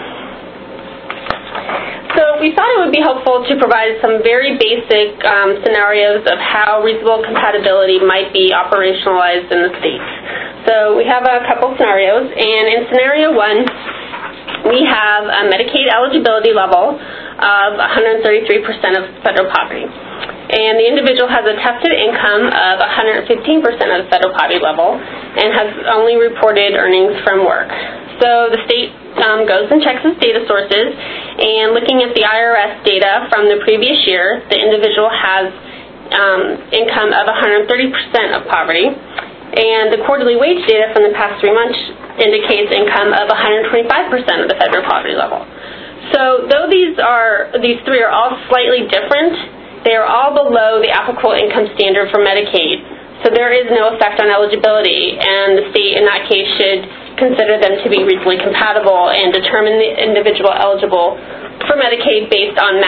So we thought it would be helpful to provide some very basic scenarios of how reasonable compatibility might be operationalized in the states. So we have a couple scenarios, and in scenario one, we have a Medicaid eligibility level of 133% of federal poverty. And the individual has a tested income of 115% of the federal poverty level and has only reported earnings from work. So the state goes and checks its data sources, and looking at the IRS data from the previous year, the individual has income of 130% of poverty, and the quarterly wage data from the past 3 months indicates income of 125% of the federal poverty level. So though these three are all slightly different, they are all below the applicable income standard for Medicaid. So there is no effect on eligibility, and the state in that case should consider them to be reasonably compatible and determine the individual eligible for Medicaid based on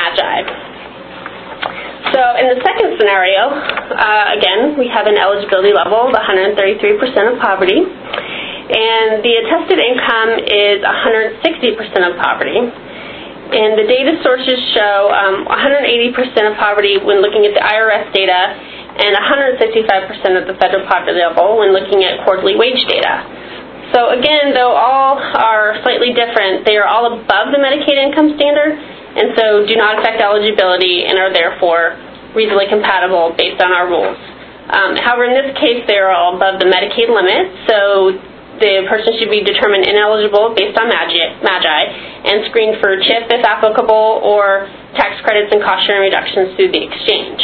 MAGI. So in the second scenario, again, we have an eligibility level of 133% of poverty, and the attested income is 160% of poverty. And the data sources show 180% of poverty when looking at the IRS data and 165% of the federal poverty level when looking at quarterly wage data. So again, though all are slightly different, they are all above the Medicaid income standard and so do not affect eligibility and are therefore reasonably compatible based on our rules. However, in this case, they are all above the Medicaid limit, so the person should be determined ineligible based on MAGI and screened for CHIP if applicable or tax credits and cost sharing reductions through the exchange.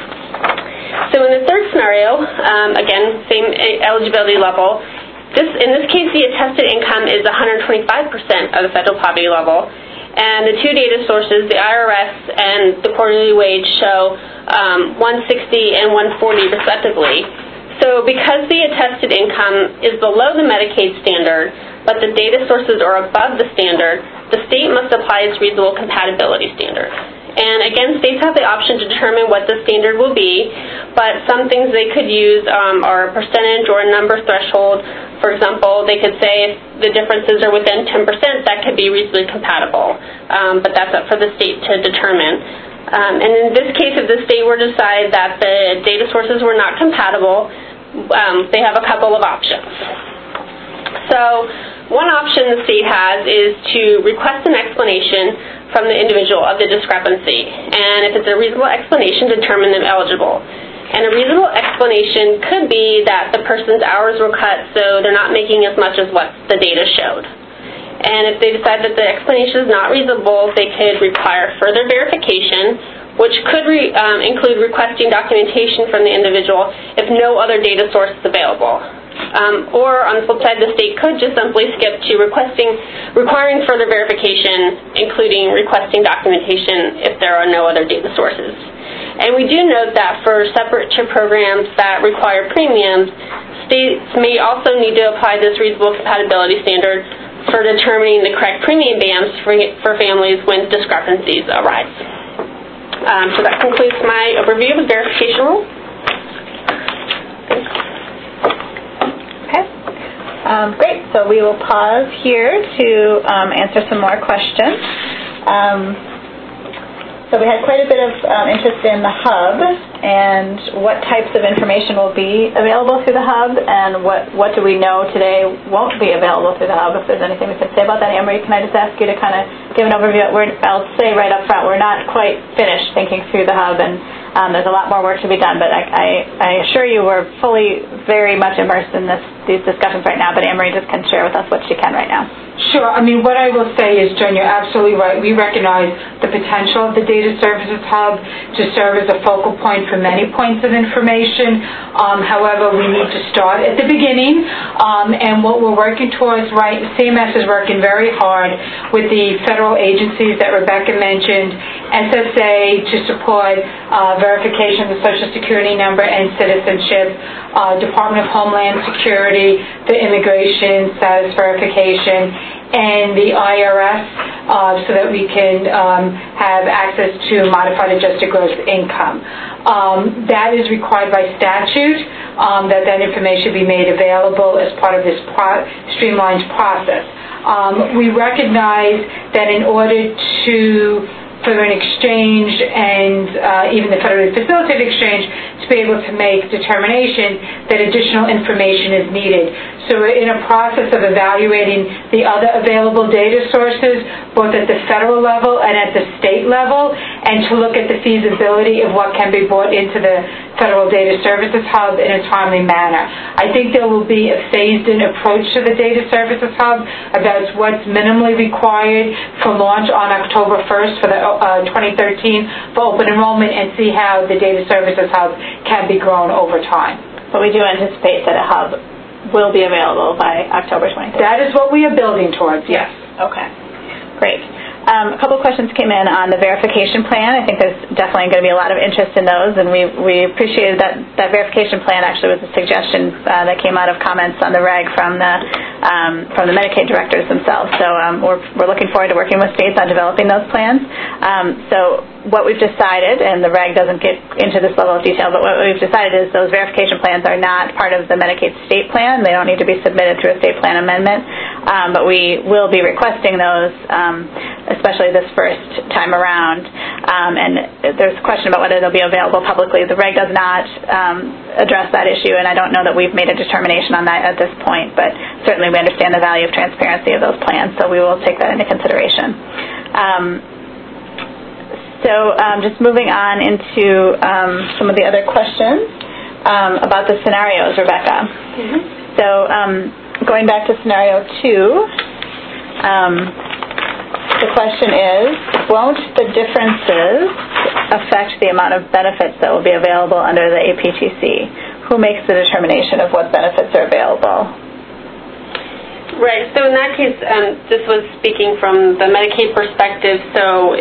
So in the third scenario, again, same eligibility level. In this case, the attested income is 125% of the federal poverty level, and the two data sources, the IRS and the quarterly wage, show 160 and 140 respectively. So because the attested income is below the Medicaid standard, but the data sources are above the standard, the state must apply its reasonable compatibility standard. And again, states have the option to determine what the standard will be, but some things they could use are a percentage or a number threshold. For example, they could say if the differences are within 10%, that could be reasonably compatible, but that's up for the state to determine. And in this case, if the state were to decide that the data sources were not compatible, they have a couple of options. So one option the state has is to request an explanation from the individual of the discrepancy, and if it's a reasonable explanation, determine them eligible. And a reasonable explanation could be that the person's hours were cut so they're not making as much as what the data showed. And if they decide that the explanation is not reasonable, they could require further verification, which could include requesting documentation from the individual if no other data source is available. Or on the flip side, the state could just simply skip to requiring further verification, including requesting documentation if there are no other data sources. And we do note that for separate CHIP programs that require premiums, states may also need to apply this reasonable compatibility standard for determining the correct premium bands for families when discrepancies arise. So that concludes my overview of the verification rule. Okay. Great. So we will pause here to answer some more questions. So we had quite a bit of interest in the hub. and what types of information will be available through the hub, and what do we know today won't be available through the hub. If there's anything we can say about that, Anne-Marie, can I just ask you to kind of give an overview? I'll say right up front, we're not quite finished thinking through the hub, and there's a lot more work to be done, but I assure you we're fully, very much immersed in these discussions right now, but Anne-Marie just can share with us what she can right now. Sure. I mean, what I will say is, Jen, you're absolutely right. We recognize the potential of the Data Services Hub to serve as a focal point for many points of information. However, we need to start at the beginning, and what we're working towards, right, CMS is working very hard with the federal agencies that Rebecca mentioned, SSA to support verification of the Social Security number and citizenship, Department of Homeland Security for immigration status verification, and the IRS so that we can have access to modified adjusted gross income. That is required by statute, that information be made available as part of this streamlined process. We recognize that in order for an exchange and even the federally facilitated exchange to be able to make determination that additional information is needed. So we're in a process of evaluating the other available data sources, both at the federal level and at the state level, and to look at the feasibility of what can be brought into the Federal Data Services Hub in a timely manner. I think there will be a phased-in approach to the Data Services Hub about what's minimally required for launch on October 1st for the 2013 for open enrollment, and see how the Data Services Hub can be grown over time. But we do anticipate that a hub will be available by October 23rd. That is what we are building towards, yes. Okay, great. A couple of questions came in on the verification plan. I think there's definitely going to be a lot of interest in those, and we appreciated that verification plan actually was a suggestion that came out of comments on the reg from the Medicaid directors themselves. So we're looking forward to working with states on developing those plans. So what we've decided, and the reg doesn't get into this level of detail, but what we've decided is those verification plans are not part of the Medicaid state plan. They don't need to be submitted through a state plan amendment, but we will be requesting those, especially this first time around. And there's a question about whether they'll be available publicly. The reg does not address that issue, and I don't know that we've made a determination on that at this point, but certainly we understand the value of transparency of those plans, so we will take that into consideration. So just moving on into some of the other questions about the scenarios, Rebecca. Mm-hmm. So going back to scenario 2, the question is, won't the differences affect the amount of benefits that will be available under the APTC? Who makes the determination of what benefits are available? Right. So in that case, this was speaking from the Medicaid perspective. So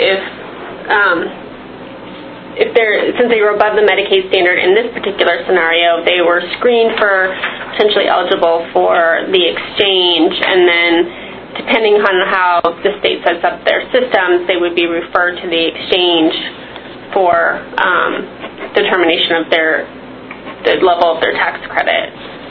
since they were above the Medicaid standard in this particular scenario, they were screened for potentially eligible for the exchange, and then depending on how the state sets up their systems, they would be referred to the exchange for determination of the level of their tax credit.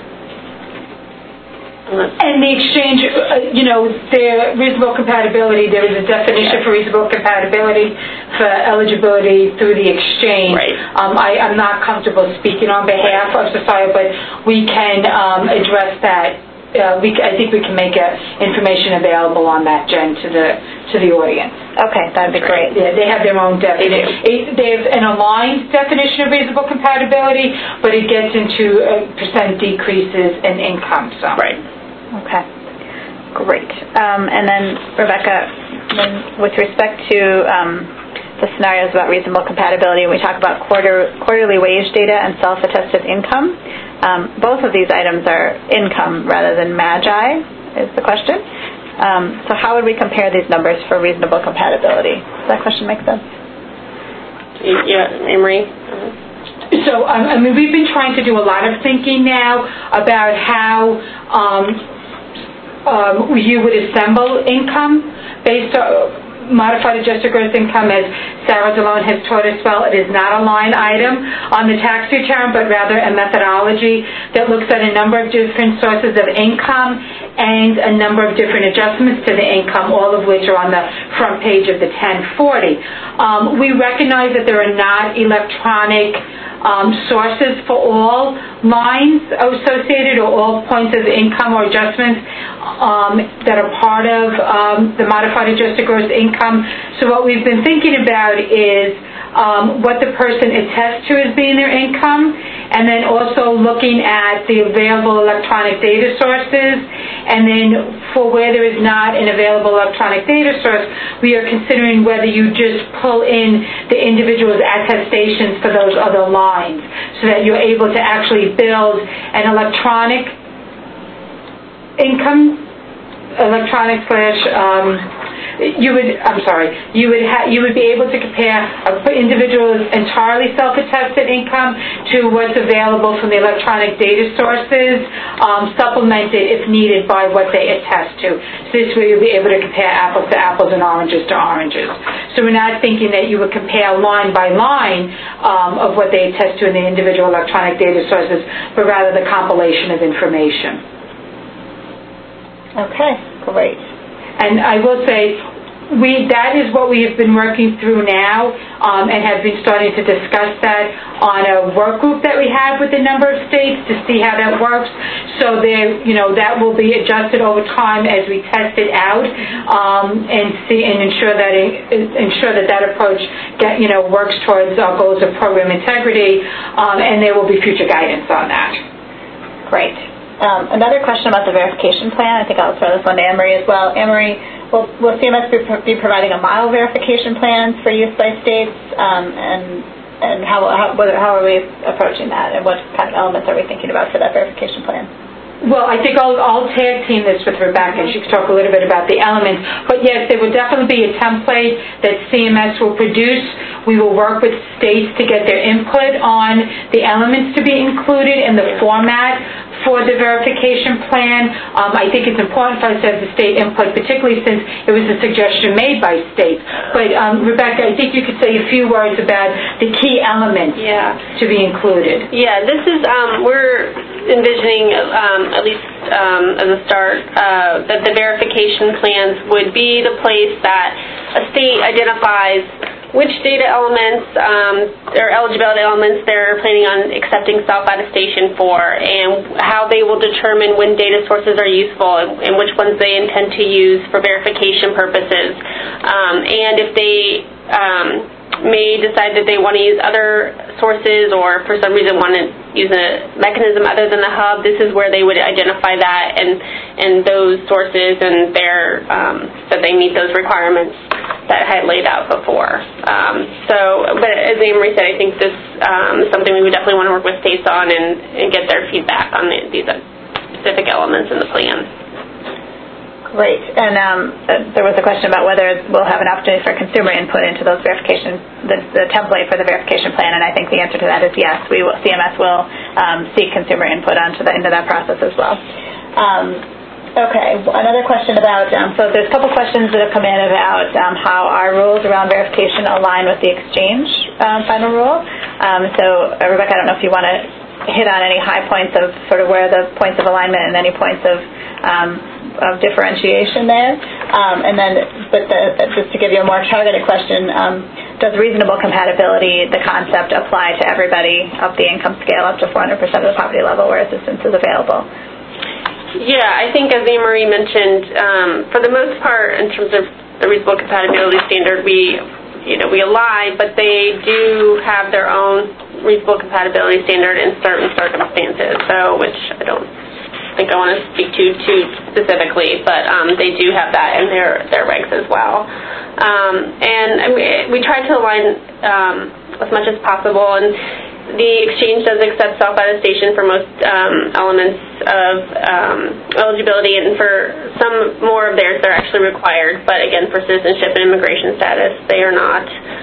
And the exchange, their reasonable compatibility, there is a definition for reasonable compatibility for eligibility through the exchange. Right. I'm not comfortable speaking on behalf of society, but we can address that. I think we can make information available on that, Jen, to the audience. Okay, that'd be great. Yeah, they have their own definition. They have an aligned definition of reasonable compatibility, but it gets into percent decreases in income. So. Right. Okay, great. And then, Rebecca, with respect to the scenarios about reasonable compatibility, we talk about quarterly wage data and self-attested income. Both of these items are income rather than MAGI, is the question. So how would we compare these numbers for reasonable compatibility? Does that question make sense? Yeah, Anne-Marie? So, we've been trying to do a lot of thinking now about how you would assemble income based on modified adjusted gross income. As Sarah DeLone has taught us well, it is not a line item on the tax return, but rather a methodology that looks at a number of different sources of income and a number of different adjustments to the income, all of which are on the front page of the 1040. We recognize that there are not electronic sources for all lines associated or all points of income or adjustments that are part of the modified adjusted gross income. So what we've been thinking about is what the person attests to as being their income, and then also looking at the available electronic data sources, and then for where there is not an available electronic data source, we are considering whether you just pull in the individual's attestations for those other lines so that you're able to actually build an electronic income, you would be able to compare an individual's entirely self-attested income to what's available from the electronic data sources, supplemented if needed by what they attest to. So this way you'll be able to compare apples to apples and oranges to oranges. So we're not thinking that you would compare line by line of what they attest to in the individual electronic data sources, but rather the compilation of information. Okay, great. And I will say, that is what we have been working through now, and have been starting to discuss that on a work group that we have with a number of states to see how that works. So that will be adjusted over time as we test it out, and ensure that approach works towards our goals of program integrity, and there will be future guidance on that. Great. Another question about the verification plan. I think I'll throw this one to Anne-Marie as well. Anne-Marie, will CMS be providing a model verification plan for use by states, and how are we approaching that, and what kind of elements are we thinking about for that verification plan? Well, I think I'll tag team this with Rebecca, and she can talk a little bit about the elements. But yes, there will definitely be a template that CMS will produce. We will work with states to get their input on the elements to be included in the format for the verification plan. I think it's important for us to have the state input, particularly since it was a suggestion made by states. But Rebecca, I think you could say a few words about the key elements to be included. Yeah, this is, we're envisioning, at least as a start, that the verification plans would be the place that a state identifies which data elements or eligibility elements they're planning on accepting self-attestation for, and how they will determine when data sources are useful and which ones they intend to use for verification purposes. And if they may decide that they want to use other sources, or for some reason want to use a mechanism other than the hub, this is where they would identify that and those sources and that they meet those requirements that I had laid out before. But as Anne-Marie said, I think this is something we would definitely want to work with states on and get their feedback on these specific elements in the plan. Great. And there was a question about whether we'll have an opportunity for consumer input into those verification, the template for the verification plan, and I think the answer to that is yes. CMS will seek consumer input into that process as well. Okay, another question about, so there's a couple questions that have come in about how our rules around verification align with the exchange final rule. So Rebecca, I don't know if you want to hit on any high points of sort of where the points of alignment and any points of differentiation there, just to give you a more targeted question, does reasonable compatibility, the concept, apply to everybody up the income scale up to 400% of the poverty level where assistance is available? Yeah, I think as Anne-Marie mentioned, for the most part, in terms of the reasonable compatibility standard, we align, but they do have their own reasonable compatibility standard in certain circumstances, which I don't think I want to speak to too specifically, but they do have that in their regs as well. And we try to align as much as possible, and the exchange does accept self-attestation for most elements of eligibility, and for some more of theirs they're actually required, but again, for citizenship and immigration status they are not.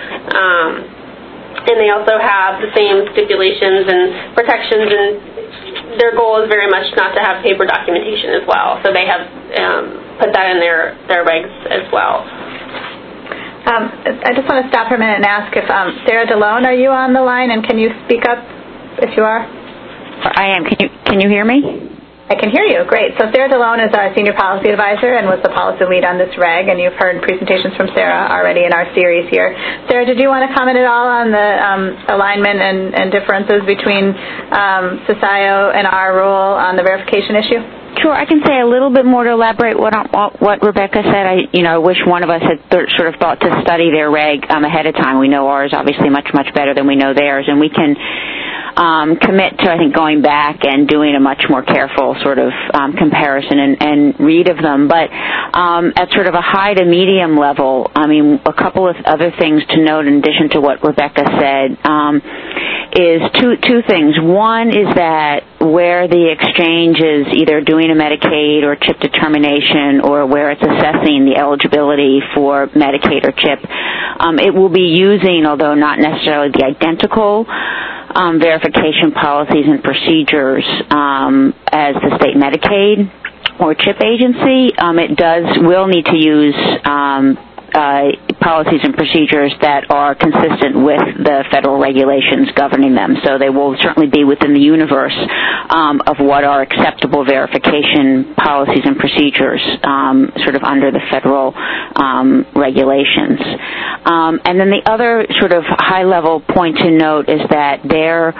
And they also have the same stipulations and protections, and their goal is very much not to have paper documentation as well. So they have put that in their regs as well. I just want to stop for a minute and ask if Sarah DeLone, are you on the line, and can you speak up if you are? I am. Can you hear me? I can hear you. Great. So Sarah DeLone is our Senior Policy Advisor and was the policy lead on this reg, and you've heard presentations from Sarah already in our series here. Sarah, did you want to comment at all on the alignment and differences between CSIO and our rule on the verification issue? Sure, I can say a little bit more to elaborate what Rebecca said. I wish one of us had sort of thought to study their reg ahead of time. We know ours obviously much better than we know theirs, and we can commit to, I think, going back and doing a much more careful sort of comparison and read of them. But at sort of a high to medium level, I mean, a couple of other things to note in addition to what Rebecca said is two things. One is that where the exchange is either doing a Medicaid or CHIP determination or where it's assessing the eligibility for Medicaid or CHIP, it will be using, although not necessarily the identical verification policies and procedures as the state Medicaid or CHIP agency. It will need to use policies and procedures that are consistent with the federal regulations governing them. So they will certainly be within the universe of what are acceptable verification policies and procedures sort of under the federal regulations. And then the other sort of high-level point to note is that they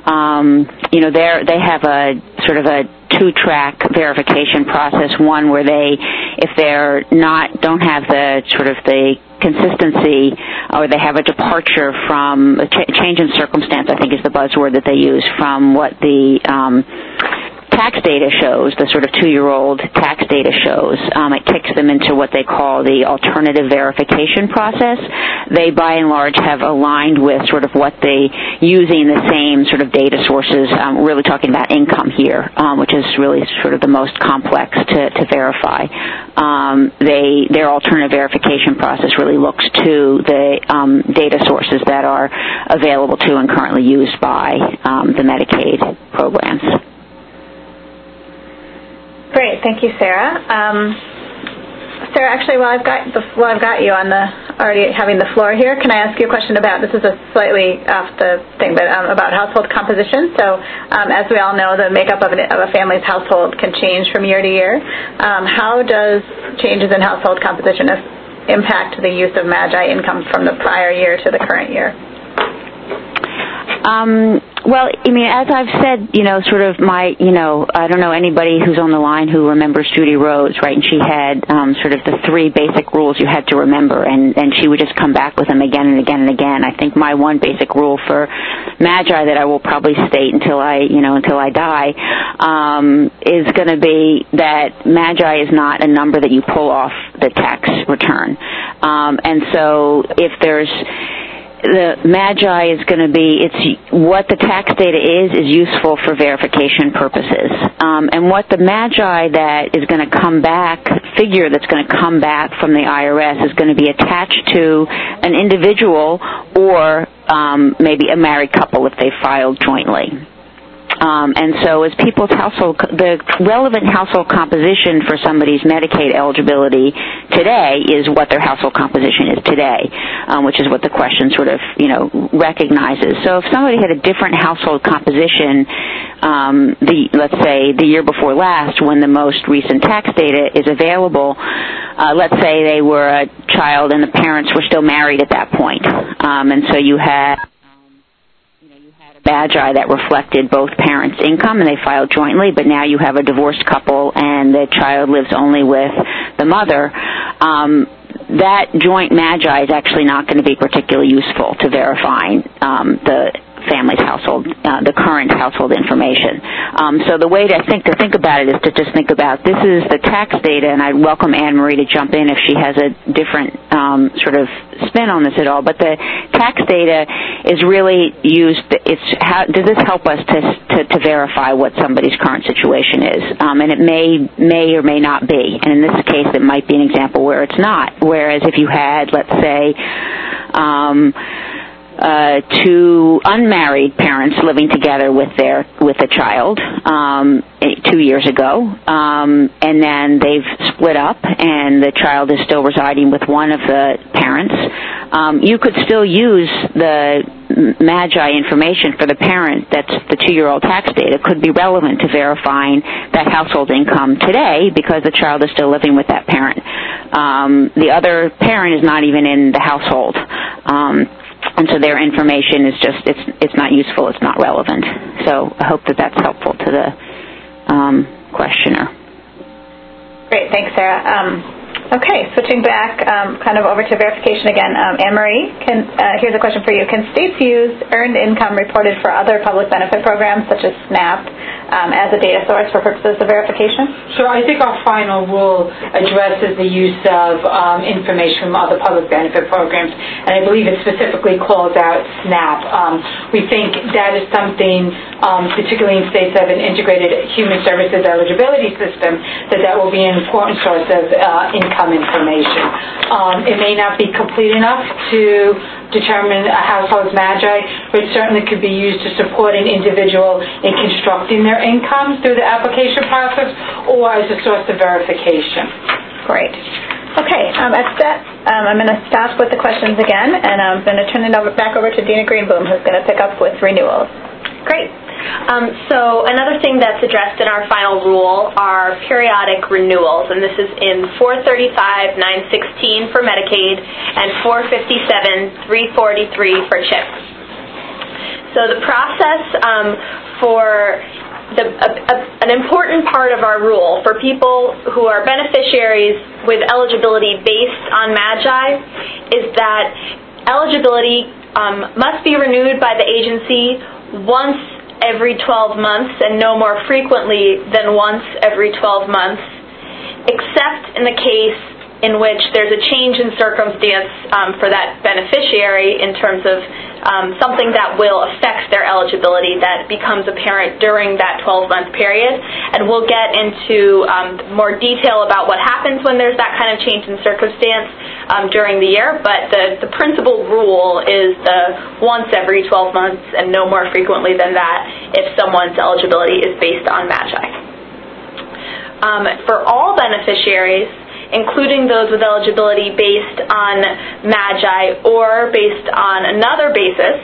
have a sort of a two-track verification process. One where if they're don't have the sort of the consistency, or they have a departure from a change in circumstance, I think is the buzzword that they use, from what the tax data shows, the sort of 2-year-old tax data shows, it kicks them into what they call the alternative verification process. They, by and large, have aligned with sort of what using the same sort of data sources, really talking about income here, which is really sort of the most complex to verify. Their alternative verification process really looks to the data sources that are available to and currently used by the Medicaid programs. Great, thank you, Sarah. Sarah, actually, while I've got you on already having the floor here, can I ask you a question about, this is a slightly off the thing, but about household composition. So, as we all know, the makeup of a family's household can change from year to year. How does changes in household composition impact the use of MAGI income from the prior year to the current year? Well, I mean, as I've said, sort of I don't know anybody who's on the line who remembers Judy Rhodes, right? And she had sort of the 3 basic rules you had to remember, and she would just come back with them again and again and again. I think my one basic rule for MAGI that I will probably state until I die, is going to be that MAGI is not a number that you pull off the tax return. And so if there's the MAGI is going to be, it's what the tax data is useful for verification purposes. And what the MAGI that is going to come back, figure that's going to come back from the IRS is going to be attached to an individual or maybe a married couple if they filed jointly. And so as people's the relevant household composition for somebody's Medicaid eligibility today is what their household composition is today, which is what the question sort of, recognizes. So if somebody had a different household composition, let's say the year before last when the most recent tax data is available, let's say they were a child and the parents were still married at that point. And so you had MAGI that reflected both parents' income, and they filed jointly, but now you have a divorced couple and the child lives only with the mother. That joint MAGI is actually not going to be particularly useful to verifying the family's household, the current household information. So the way to think about it is to just think about this is the tax data, and I welcome Anne Marie to jump in if she has a different sort of spin on this at all. But the tax data is really used. Does this help us to verify what somebody's current situation is? And it may or may not be. And in this case, it might be an example where it's not. Whereas if you had, let's say, 2 unmarried parents living together with a child 2 years ago, and then they've split up and the child is still residing with one of the parents, you could still use the MAGI information for the parent, that's the 2-year-old tax data, could be relevant to verifying that household income today because the child is still living with that parent. The other parent is not even in the household. And so their information is just, it's not useful, it's not relevant. So I hope that that's helpful to the questioner. Great, thanks, Sarah. Okay, switching back kind of over to verification again. Anne-Marie, here's a question for you. Can states use earned income reported for other public benefit programs such as SNAP as a data source for purposes of verification? Sure. I think our final rule addresses the use of information from other public benefit programs, and I believe it specifically calls out SNAP. We think that is something, particularly in states that have an integrated human services eligibility system, that will be an important source of income information. It may not be complete enough to determine a household's MAGI, but it certainly could be used to support an individual in constructing their income through the application process or as a source of verification. Great. Okay, at that, I'm going to stop with the questions again, and I'm going to turn it back over to Dina Greenboom, who's going to pick up with renewals. Great. So another thing that's addressed in our final rule are periodic renewals, and this is in 435-916 for Medicaid and 457-343 for CHIP. So the process for an important part of our rule for people who are beneficiaries with eligibility based on MAGI is that eligibility must be renewed by the agency once every 12 months and no more frequently than once every 12 months, except in the case in which there's a change in circumstance for that beneficiary in terms of something that will affect their eligibility that becomes apparent during that 12-month period. And we'll get into more detail about what happens when there's that kind of change in circumstance during the year, but the principal rule is the once every 12 months and no more frequently than that if someone's eligibility is based on MAGI. For all beneficiaries, including those with eligibility based on MAGI or based on another basis,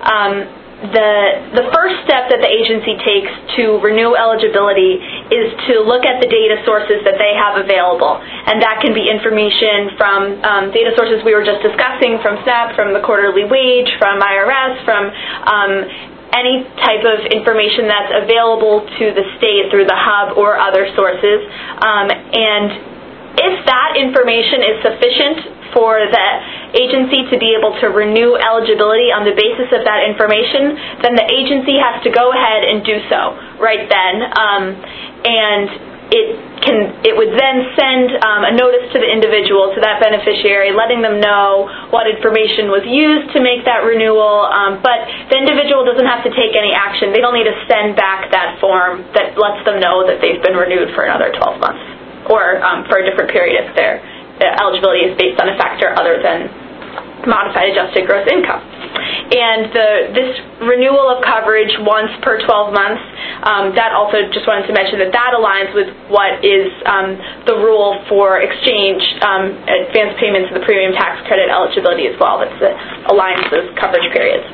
the first step that the agency takes to renew eligibility is to look at the data sources that they have available. And that can be information from data sources we were just discussing, from SNAP, from the quarterly wage, from IRS, from any type of information that's available to the state through the hub or other sources. And if that information is sufficient for the agency to be able to renew eligibility on the basis of that information, then the agency has to go ahead and do so right then. And it would then send a notice to the individual, to that beneficiary, letting them know what information was used to make that renewal, but the individual doesn't have to take any action. They don't need to send back that form that lets them know that they've been renewed for another 12 months. Or for a different period if their eligibility is based on a factor other than modified adjusted gross income. And this renewal of coverage once per 12 months, that also just wanted to mention that aligns with what is the rule for exchange advance payments of the premium tax credit eligibility as well. That aligns those coverage periods.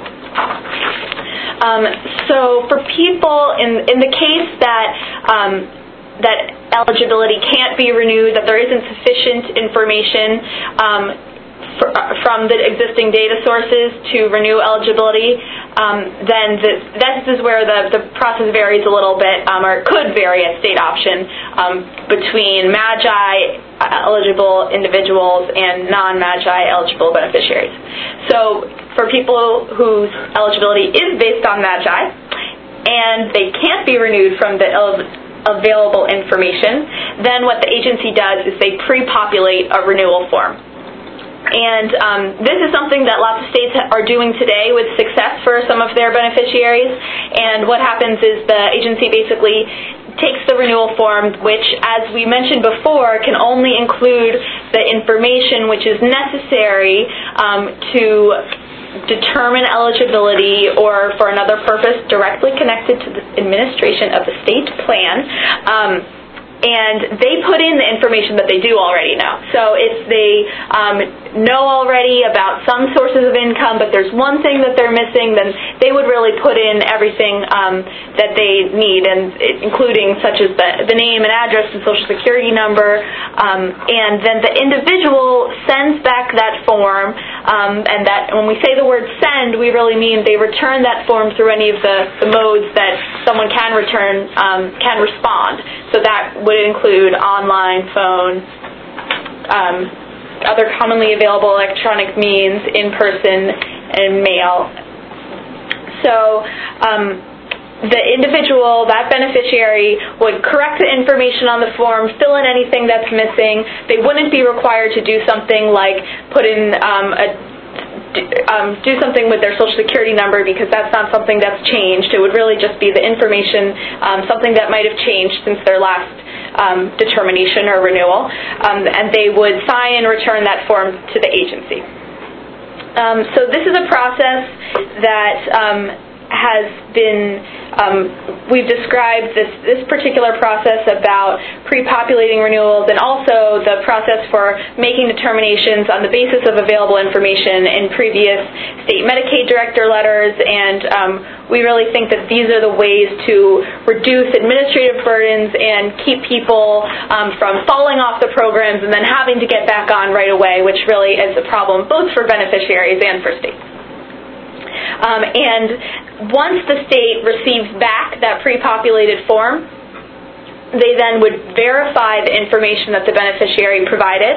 So for people in the case that eligibility can't be renewed, that there isn't sufficient information from the existing data sources to renew eligibility, then this is where the process varies a little bit, or could vary at state option, between MAGI eligible individuals and non-MAGI eligible beneficiaries. So for people whose eligibility is based on MAGI and they can't be renewed from the available information, then what the agency does is they pre-populate a renewal form. And this is something that lots of states are doing today with success for some of their beneficiaries. And what happens is the agency basically takes the renewal form, which, as we mentioned before, can only include the information which is necessary to determine eligibility or for another purpose directly connected to the administration of the state plan. and they put in the information that they do already know. So if they know already about some sources of income, but there's one thing that they're missing, then they would really put in everything that they need, and including such as the name and address and Social Security number, and then the individual sends back that form, and that when we say the word send, we really mean they return that form through any of the modes that someone can return, can respond. So that would include online, phone, other commonly available electronic means, in-person, and mail. So the individual, that beneficiary, would correct the information on the form, fill in anything that's missing. They wouldn't be required to do something like put in do something with their Social Security number, because that's not something that's changed. It would really just be the information, something that might have changed since their last determination or renewal, and they would sign and return that form to the agency. So this is a process that has been, we've described this particular process about pre-populating renewals, and also the process for making determinations on the basis of available information in previous state Medicaid director letters, and we really think that these are the ways to reduce administrative burdens and keep people from falling off the programs and then having to get back on right away, which really is a problem both for beneficiaries and for states. And once the state receives back that pre-populated form, they then would verify the information that the beneficiary provided,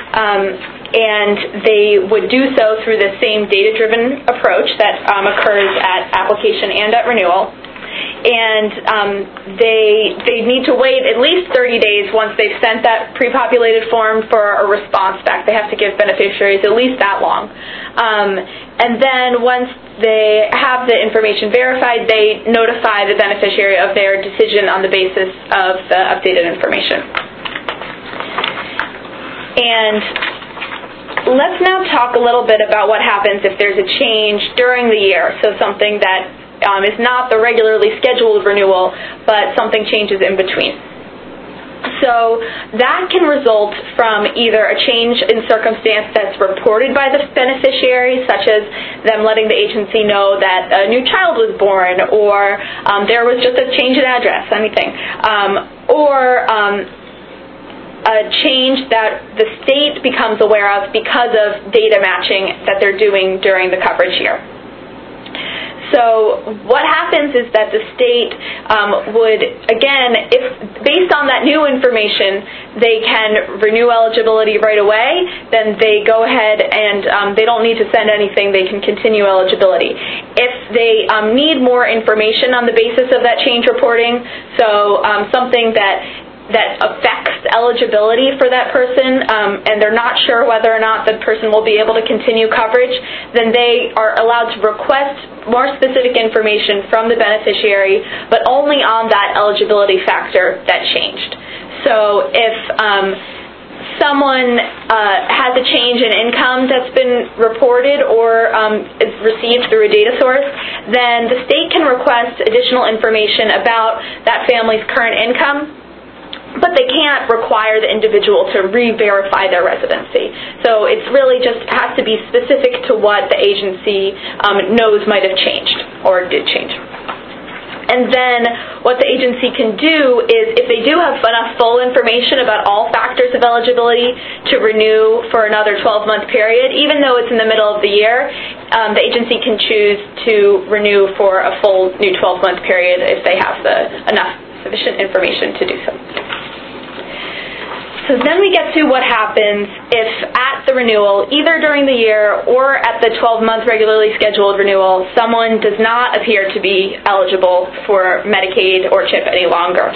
and they would do so through the same data-driven approach that occurs at application and at renewal. And they need to wait at least 30 days once they've sent that pre-populated form for a response back. They have to give beneficiaries at least that long. And then once they have the information verified, they notify the beneficiary of their decision on the basis of the updated information. And let's now talk a little bit about what happens if there's a change during the year, so something that is not the regularly scheduled renewal, but something changes in between. So that can result from either a change in circumstance that's reported by the beneficiary, such as them letting the agency know that a new child was born, or there was just a change in address, anything, or a change that the state becomes aware of because of data matching that they're doing during the coverage year. So what happens is that the state would, again, if based on that new information, they can renew eligibility right away, then they go ahead and they don't need to send anything. They can continue eligibility. If they need more information on the basis of that change reporting, so something that affects eligibility for that person, and they're not sure whether or not the person will be able to continue coverage, then they are allowed to request more specific information from the beneficiary, but only on that eligibility factor that changed. So if someone has a change in income that's been reported or is received through a data source, then the state can request additional information about that family's current income, but they can't require the individual to re-verify their residency. So it's really just has to be specific to what the agency knows might have changed or did change. And then what the agency can do is, if they do have enough full information about all factors of eligibility to renew for another 12-month period, even though it's in the middle of the year, the agency can choose to renew for a full new 12-month period if they have enough sufficient information to do so. So then we get to what happens if at the renewal, either during the year or at the 12-month regularly scheduled renewal, someone does not appear to be eligible for Medicaid or CHIP any longer.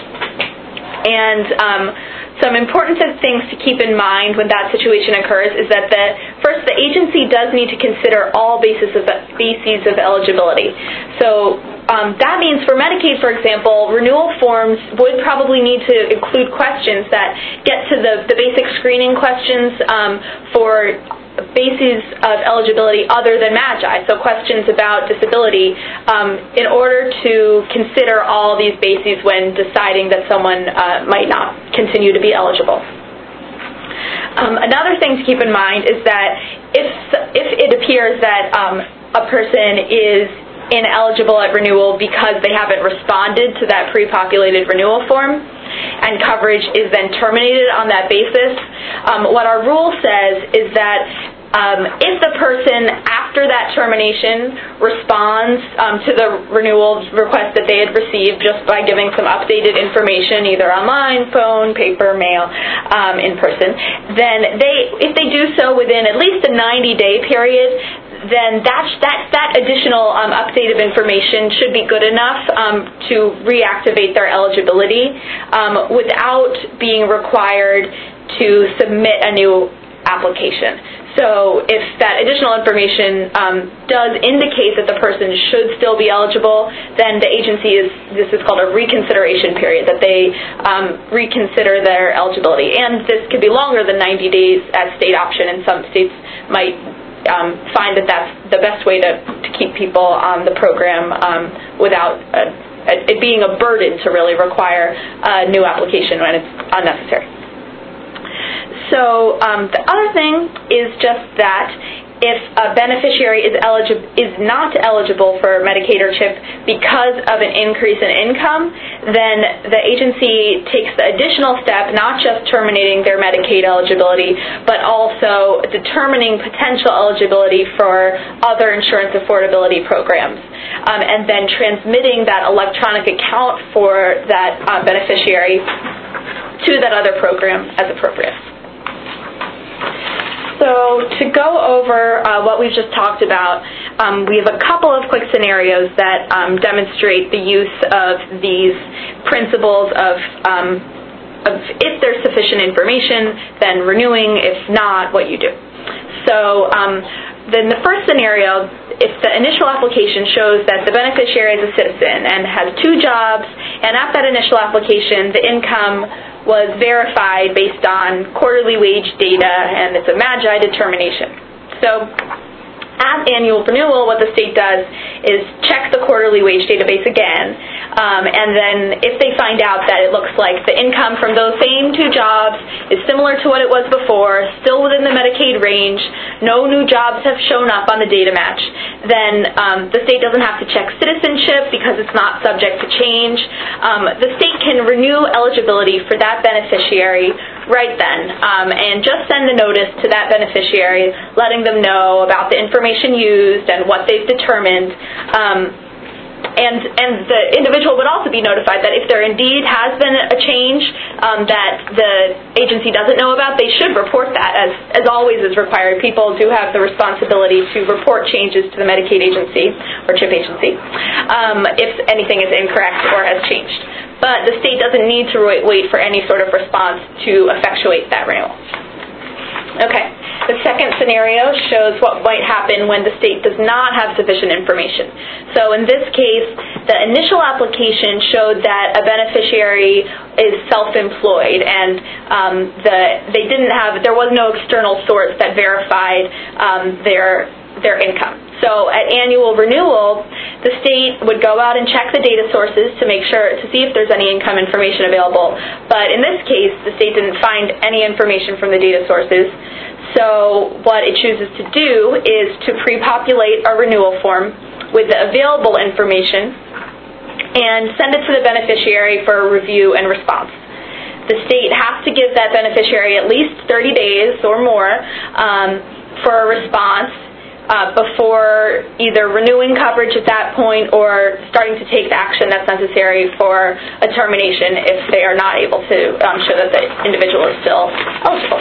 And some important things to keep in mind when that situation occurs is that first, the agency does need to consider all bases of eligibility. So that means for Medicaid, for example, renewal forms would probably need to include questions that get to the basic screening questions for bases of eligibility other than MAGI, so questions about disability, in order to consider all these bases when deciding that someone might not continue to be eligible. Another thing to keep in mind is that if it appears that a person is ineligible at renewal because they haven't responded to that pre-populated renewal form, and coverage is then terminated on that basis, what our rule says is that if the person after that termination responds to the renewal request that they had received just by giving some updated information, either online, phone, paper, mail, in person, then if they do so within at least a 90-day period, then that additional updated information should be good enough to reactivate their eligibility without being required to submit a new application. So if that additional information does indicate that the person should still be eligible, then the agency this is called a reconsideration period, that they reconsider their eligibility. And this could be longer than 90 days at state option, and some states might find that that's the best way to keep people on the program without it being a burden to really require a new application when it's unnecessary. So the other thing is just that if a beneficiary is not eligible for Medicaid or CHIP because of an increase in income, then the agency takes the additional step, not just terminating their Medicaid eligibility, but also determining potential eligibility for other insurance affordability programs, and then transmitting that electronic account for that beneficiary to that other program as appropriate. So to go over what we've just talked about, we have a couple of quick scenarios that demonstrate the use of these principles of if there's sufficient information, then renewing; if not, what you do. So then the first scenario, if the initial application shows that the beneficiary is a citizen and has 2 jobs, and at that initial application the income was verified based on quarterly wage data, and it's a MAGI determination. So at annual renewal, what the state does is check the quarterly wage database again, and then if they find out that it looks like the income from those same 2 jobs is similar to what it was before, still within the Medicaid range, no new jobs have shown up on the data match, then the state doesn't have to check citizenship because it's not subject to change. The state can renew eligibility for that beneficiary right then, and just send a notice to that beneficiary letting them know about the information used and what they've determined. And the individual would also be notified that if there indeed has been a change that the agency doesn't know about, they should report that, as always is required. People do have the responsibility to report changes to the Medicaid agency or CHIP agency if anything is incorrect or has changed. But the state doesn't need to wait for any sort of response to effectuate that renewal. Okay. The second scenario shows what might happen when the state does not have sufficient information. So in this case, the initial application showed that a beneficiary is self-employed, and there was no external source that verified their income. So at annual renewal, the state would go out and check the data sources to see if there's any income information available. But in this case, the state didn't find any information from the data sources. So what it chooses to do is to pre-populate a renewal form with the available information and send it to the beneficiary for a review and response. The state has to give that beneficiary at least 30 days or more for a response before either renewing coverage at that point or starting to take the action that's necessary for a termination if they are not able to show that the individual is still eligible.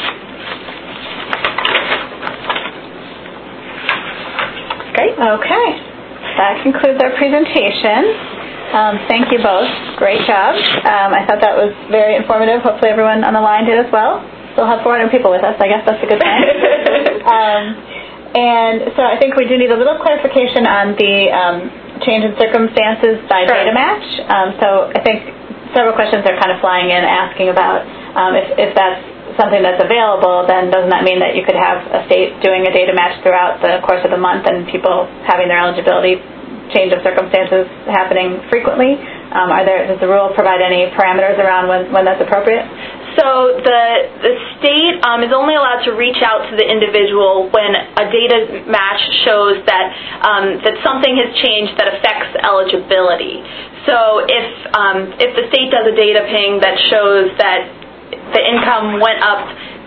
Great. Okay. That concludes our presentation. Thank you both. Great job. I thought that was very informative. Hopefully everyone on the line did as well. We'll have 400 people with us. I guess that's a good sign. And so I think we do need a little clarification on the change in circumstances by data match. So I think several questions are kind of flying in asking about if that's something that's available, then doesn't that mean that you could have a state doing a data match throughout the course of the month and people having their eligibility change of circumstances happening frequently? Does the rule provide any parameters around when that's appropriate? So the state is only allowed to reach out to the individual when a data match shows that something has changed that affects eligibility. So if the state does a data ping that shows that the income went up,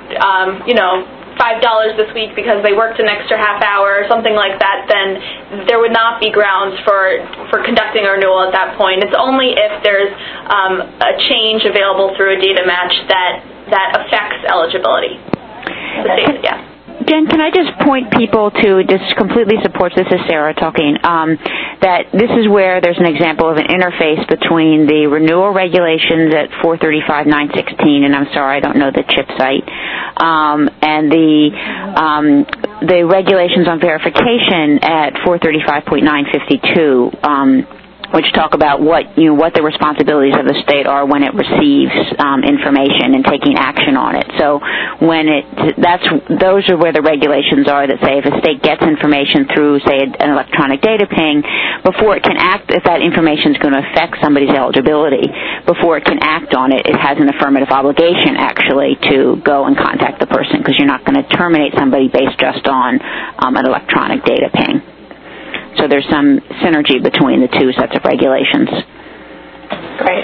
$5 this week because they worked an extra half hour or something like that, then there would not be grounds for conducting a renewal at that point. It's only if there's a change available through a data match that affects eligibility. Yeah. Jen, can I just point people to, this completely supports, this is Sarah talking, that this is where there's an example of an interface between the renewal regulations at 435.916, and I'm sorry, I don't know the CHIP site, and the regulations on verification at 435.952, which talk about what the responsibilities of the state are when it receives information and taking action on it. So those are where the regulations are that say if a state gets information through, say, an electronic data ping, before it can act, if that information is going to affect somebody's eligibility, before it can act on it, it has an affirmative obligation actually to go and contact the person, because you're not going to terminate somebody based just on an electronic data ping. So there's some synergy between the two sets of regulations. Great.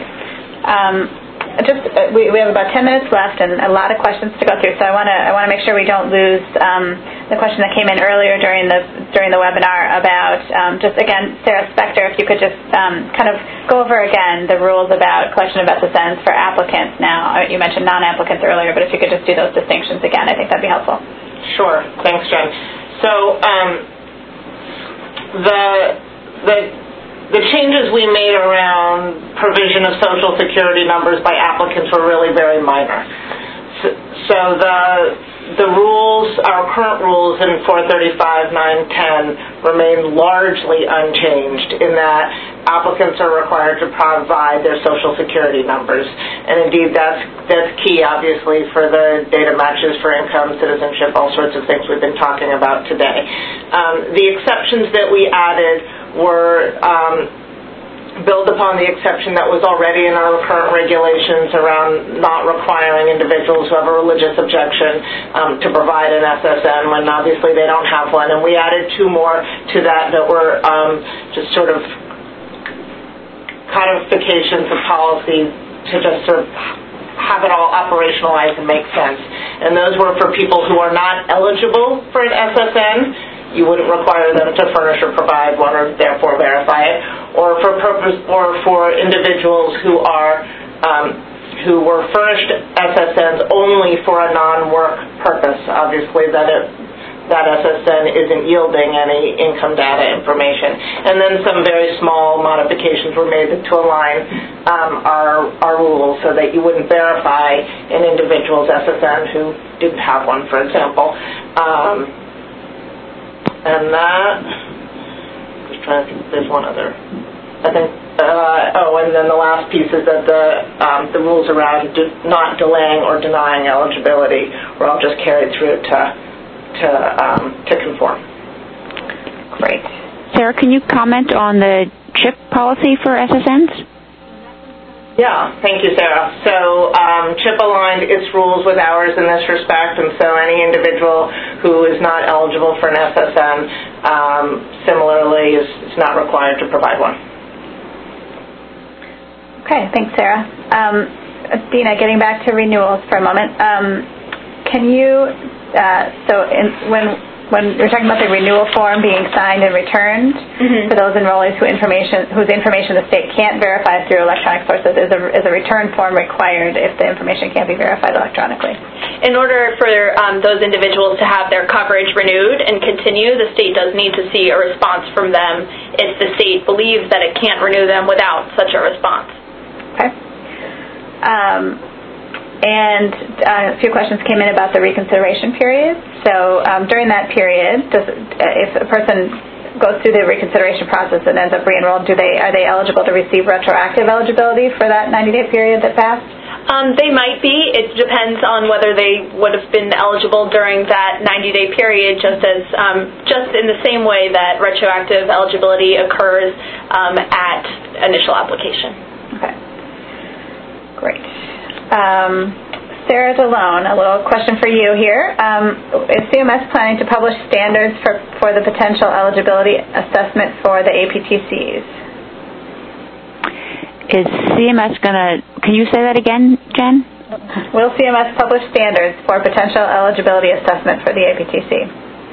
We have about 10 minutes left and a lot of questions to go through. So I want to make sure we don't lose the question that came in earlier during the webinar about just again, Sarah Spector, if you could just kind of go over again the rules about collection of SSNs for applicants. Now you mentioned non-applicants earlier, but if you could just do those distinctions again, I think that'd be helpful. Sure. Thanks, Jen. So. The changes we made around provision of Social Security numbers by applicants were really very minor. So the rules, our current rules in 435.910 remain largely unchanged in that applicants are required to provide their Social Security numbers. And indeed, that's key, obviously, for the data matches for income, citizenship, all sorts of things we've been talking about today. The exceptions that we added were build upon the exception that was already in our current regulations around not requiring individuals who have a religious objection to provide an SSN when obviously they don't have one. And we added two more to that were just sort of codifications of policy to just sort of have it all operationalized and make sense. And those were for people who are not eligible for an SSN. You wouldn't require them to furnish or provide one or therefore verify it, or for individuals who were furnished SSNs only for a non-work purpose. Obviously, that SSN isn't yielding any income data information. And then some very small modifications were made to align our rules so that you wouldn't verify an individual's SSN who didn't have one, for example. And that, just trying to think, there's one other, I think, and then the last piece is that the rules around not delaying or denying eligibility were all just carried through to conform. Great. Sarah, can you comment on the CHIP policy for SSNs? Yeah, thank you, Sarah. So CHIP aligned its rules with ours in this respect, and so any individual who is not eligible for an SSN similarly is not required to provide one. Okay, thanks, Sarah. Dina, getting back to renewals for a moment, can you, when we're talking about the renewal form being signed and returned, for those enrollees whose information the state can't verify through electronic sources, is a return form required if the information can't be verified electronically? In order for those individuals to have their coverage renewed and continue, the state does need to see a response from them if the state believes that it can't renew them without such a response. Okay. And a few questions came in about the reconsideration period. So during that period, if a person goes through the reconsideration process and ends up re-enrolled, are they eligible to receive retroactive eligibility for that 90-day period that passed? They might be. It depends on whether they would have been eligible during that 90-day period, just in the same way that retroactive eligibility occurs at initial application. Okay. Great. Sarah DeLone, a little question for you here. Is CMS planning to publish standards for the potential eligibility assessment for the APTCs? Is CMS going to, can you say that again, Jen? Will CMS publish standards for potential eligibility assessment for the APTC?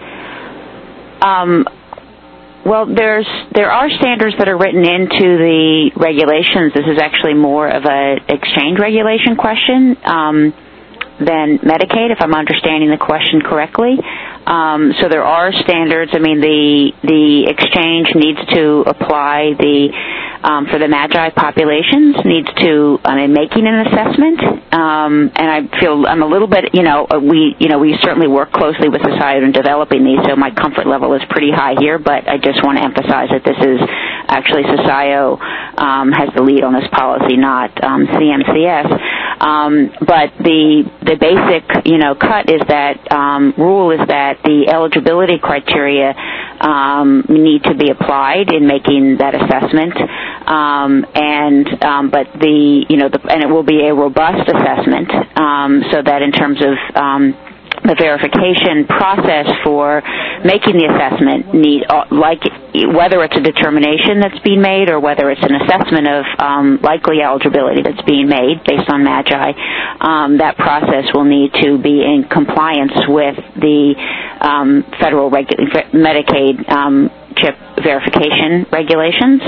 Well, there are standards that are written into the regulations. This is actually more of an exchange regulation question than Medicaid, if I'm understanding the question correctly. So there are standards. I mean, the exchange needs to apply for the MAGI populations, needs to, making an assessment. And I feel I'm a little bit, we certainly work closely with Society in developing these, so my comfort level is pretty high here, but I just want to emphasize that this is actually Society has the lead on this policy, not CMCS. But the basic, cut is that, rule is that the eligibility criteria need to be applied in making that assessment, and it will be a robust assessment, so that in terms of the verification process for making the assessment whether it's a determination that's being made or whether it's an assessment of likely eligibility that's being made based on MAGI, that process will need to be in compliance with the federal Medicaid CHIP verification regulations.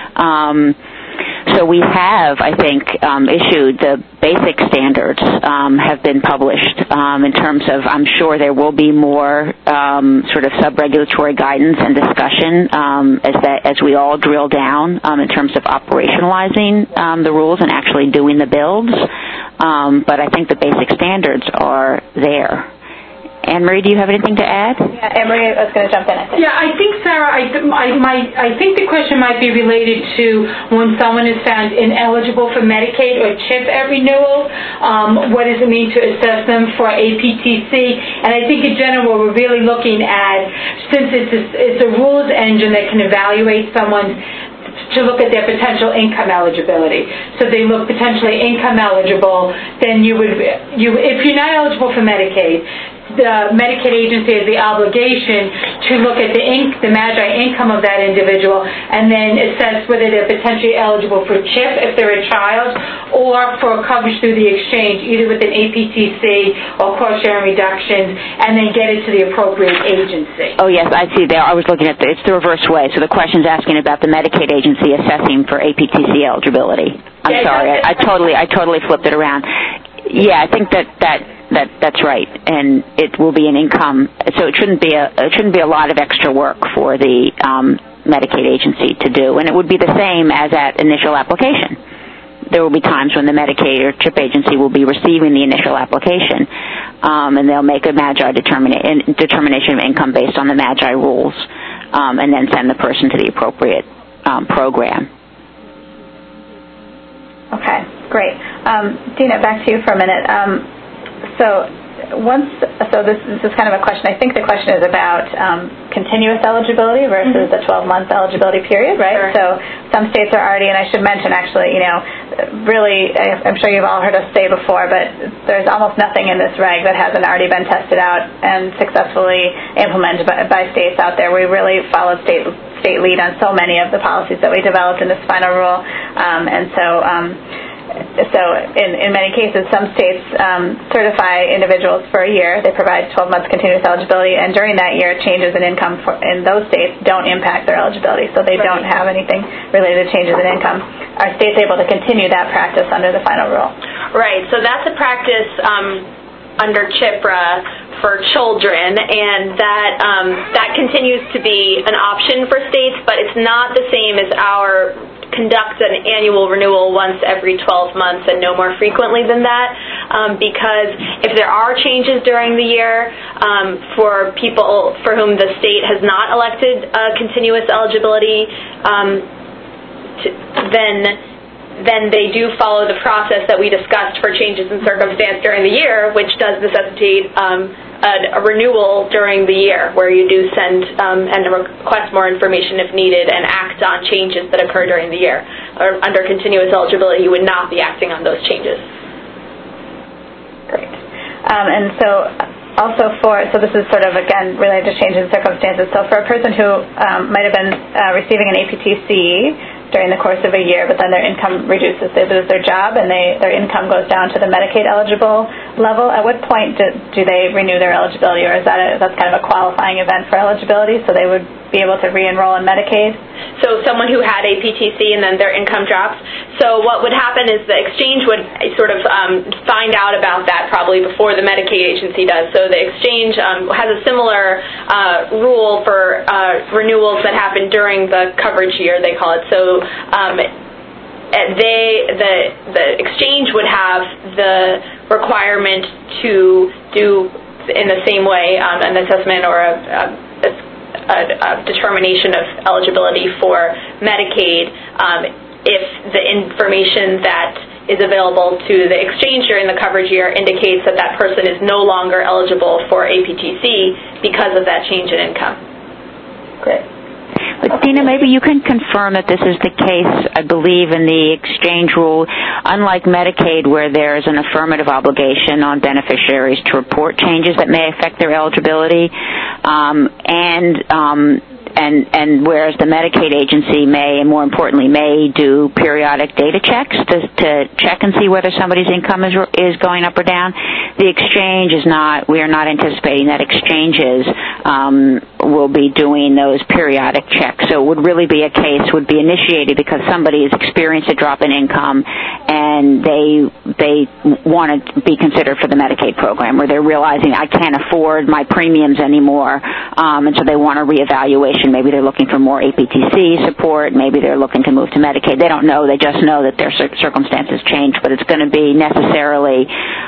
So we have, I think, issued the basic standards have been published in terms of, I'm sure there will be more sort of sub-regulatory guidance and discussion as we all drill down in terms of operationalizing the rules and actually doing the builds. But I think the basic standards are there. Anne-Marie, do you have anything to add? Yeah, Anne-Marie was going to jump in, I think. Yeah, I think, Sarah, I think the question might be related to when someone is found ineligible for Medicaid or CHIP at renewal, what does it mean to assess them for APTC? And I think in general we're really looking at, since it's a rules engine that can evaluate someone's to look at their potential income eligibility. So they look potentially income eligible, then if you're not eligible for Medicaid, the Medicaid agency has the obligation to look at the MAGI income of that individual and then assess whether they're potentially eligible for CHIP if they're a child or for coverage through the exchange, either with an APTC or cost-sharing reductions, and then get it to the appropriate agency. Oh, yes, I see there. I was looking at it's the reverse way. So the question's asking about the Medicaid agency assessing for APTC eligibility. I'm sorry. I totally flipped it around. Yeah, I think that's right, and it will be an income. So it shouldn't be a lot of extra work for the Medicaid agency to do, and it would be the same as at initial application. There will be times when the Medicaid or CHIP agency will be receiving the initial application, and they'll make a MAGI determination of income based on the MAGI rules, and then send the person to the appropriate program. Okay, great. Dina, back to you for a minute. So this is kind of a question. I think the question is about continuous eligibility versus the 12-month eligibility period, right? Sure. So some states are already, and I should mention actually, really, I'm sure you've all heard us say before, but there's almost nothing in this reg that hasn't already been tested out and successfully implemented by states out there. We really followed state lead on so many of the policies that we developed in this final rule, So in many cases, some states certify individuals for a year. They provide 12 months continuous eligibility, and during that year, changes in income in those states don't impact their eligibility, so they don't have anything related to changes in income. Are states able to continue that practice under the final rule? Right, so that's a practice under CHIPRA for children, and that continues to be an option for states, but it's not the same as our conduct an annual renewal once every 12 months and no more frequently than that, because if there are changes during the year for people for whom the state has not elected continuous eligibility, then then they do follow the process that we discussed for changes in circumstance during the year, which does necessitate a renewal during the year, where you do send and request more information if needed and act on changes that occur during the year. Or under continuous eligibility, you would not be acting on those changes. Great. And so also so this is sort of, again, related to changes in circumstances. So for a person who might have been receiving an APTC during the course of a year, but then their income reduces, they lose their job, and their income goes down to the Medicaid eligible level, at what point do they renew their eligibility, or is that's kind of a qualifying event for eligibility, so they would be able to re-enroll in Medicaid? So someone who had APTC and then their income drops. So what would happen is the exchange would sort of find out about that probably before the Medicaid agency does. So the exchange has a similar rule for renewals that happen during the coverage year, they call it. So the exchange would have the requirement to do in the same way an assessment or a determination of eligibility for Medicaid if the information that is available to the exchange during the coverage year indicates that that person is no longer eligible for APTC because of that change in income. Great. Dina, maybe you can confirm that this is the case, I believe, in the exchange rule, unlike Medicaid, where there is an affirmative obligation on beneficiaries to report changes that may affect their eligibility, and whereas the Medicaid agency may, and more importantly, may do periodic data checks to check and see whether somebody's income is going up or down, the exchange is not. We are not anticipating that exchanges will be doing those periodic checks. So it would really be a case, would be initiated because somebody has experienced a drop in income and they want to be considered for the Medicaid program, where they're realizing I can't afford my premiums anymore, and so they want a reevaluation. Maybe they're looking for more APTC support. Maybe they're looking to move to Medicaid. They don't know. They just know that their circumstances change, but it's going to be necessarily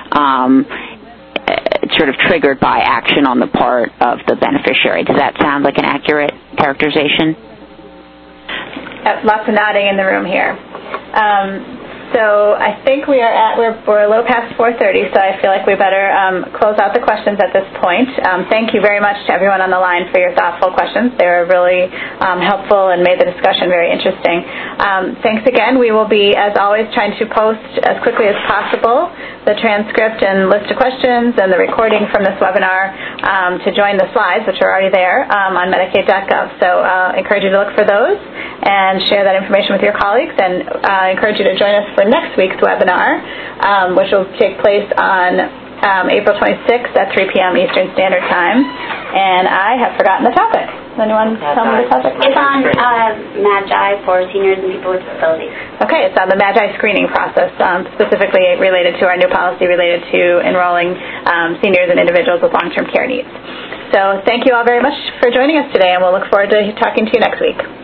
sort of triggered by action on the part of the beneficiary. Does that sound like an accurate characterization? Lots of nodding in the room here. So I think we're a little past 4:30, so I feel like we better close out the questions at this point. Thank you very much to everyone on the line for your thoughtful questions. They were really helpful and made the discussion very interesting. Thanks again. We will be, as always, trying to post as quickly as possible the transcript and list of questions and the recording from this webinar to join the slides, which are already there on Medicaid.gov. So I encourage you to look for those and share that information with your colleagues, and I encourage you to join us for next week's webinar, which will take place on April 26th at 3 p.m. Eastern Standard Time. And I have forgotten the topic. Does anyone tell me the topic? It's on MAGI for seniors and people with disabilities. Okay, it's on the MAGI screening process, specifically related to our new policy related to enrolling seniors and individuals with long-term care needs. So thank you all very much for joining us today, and we'll look forward to talking to you next week.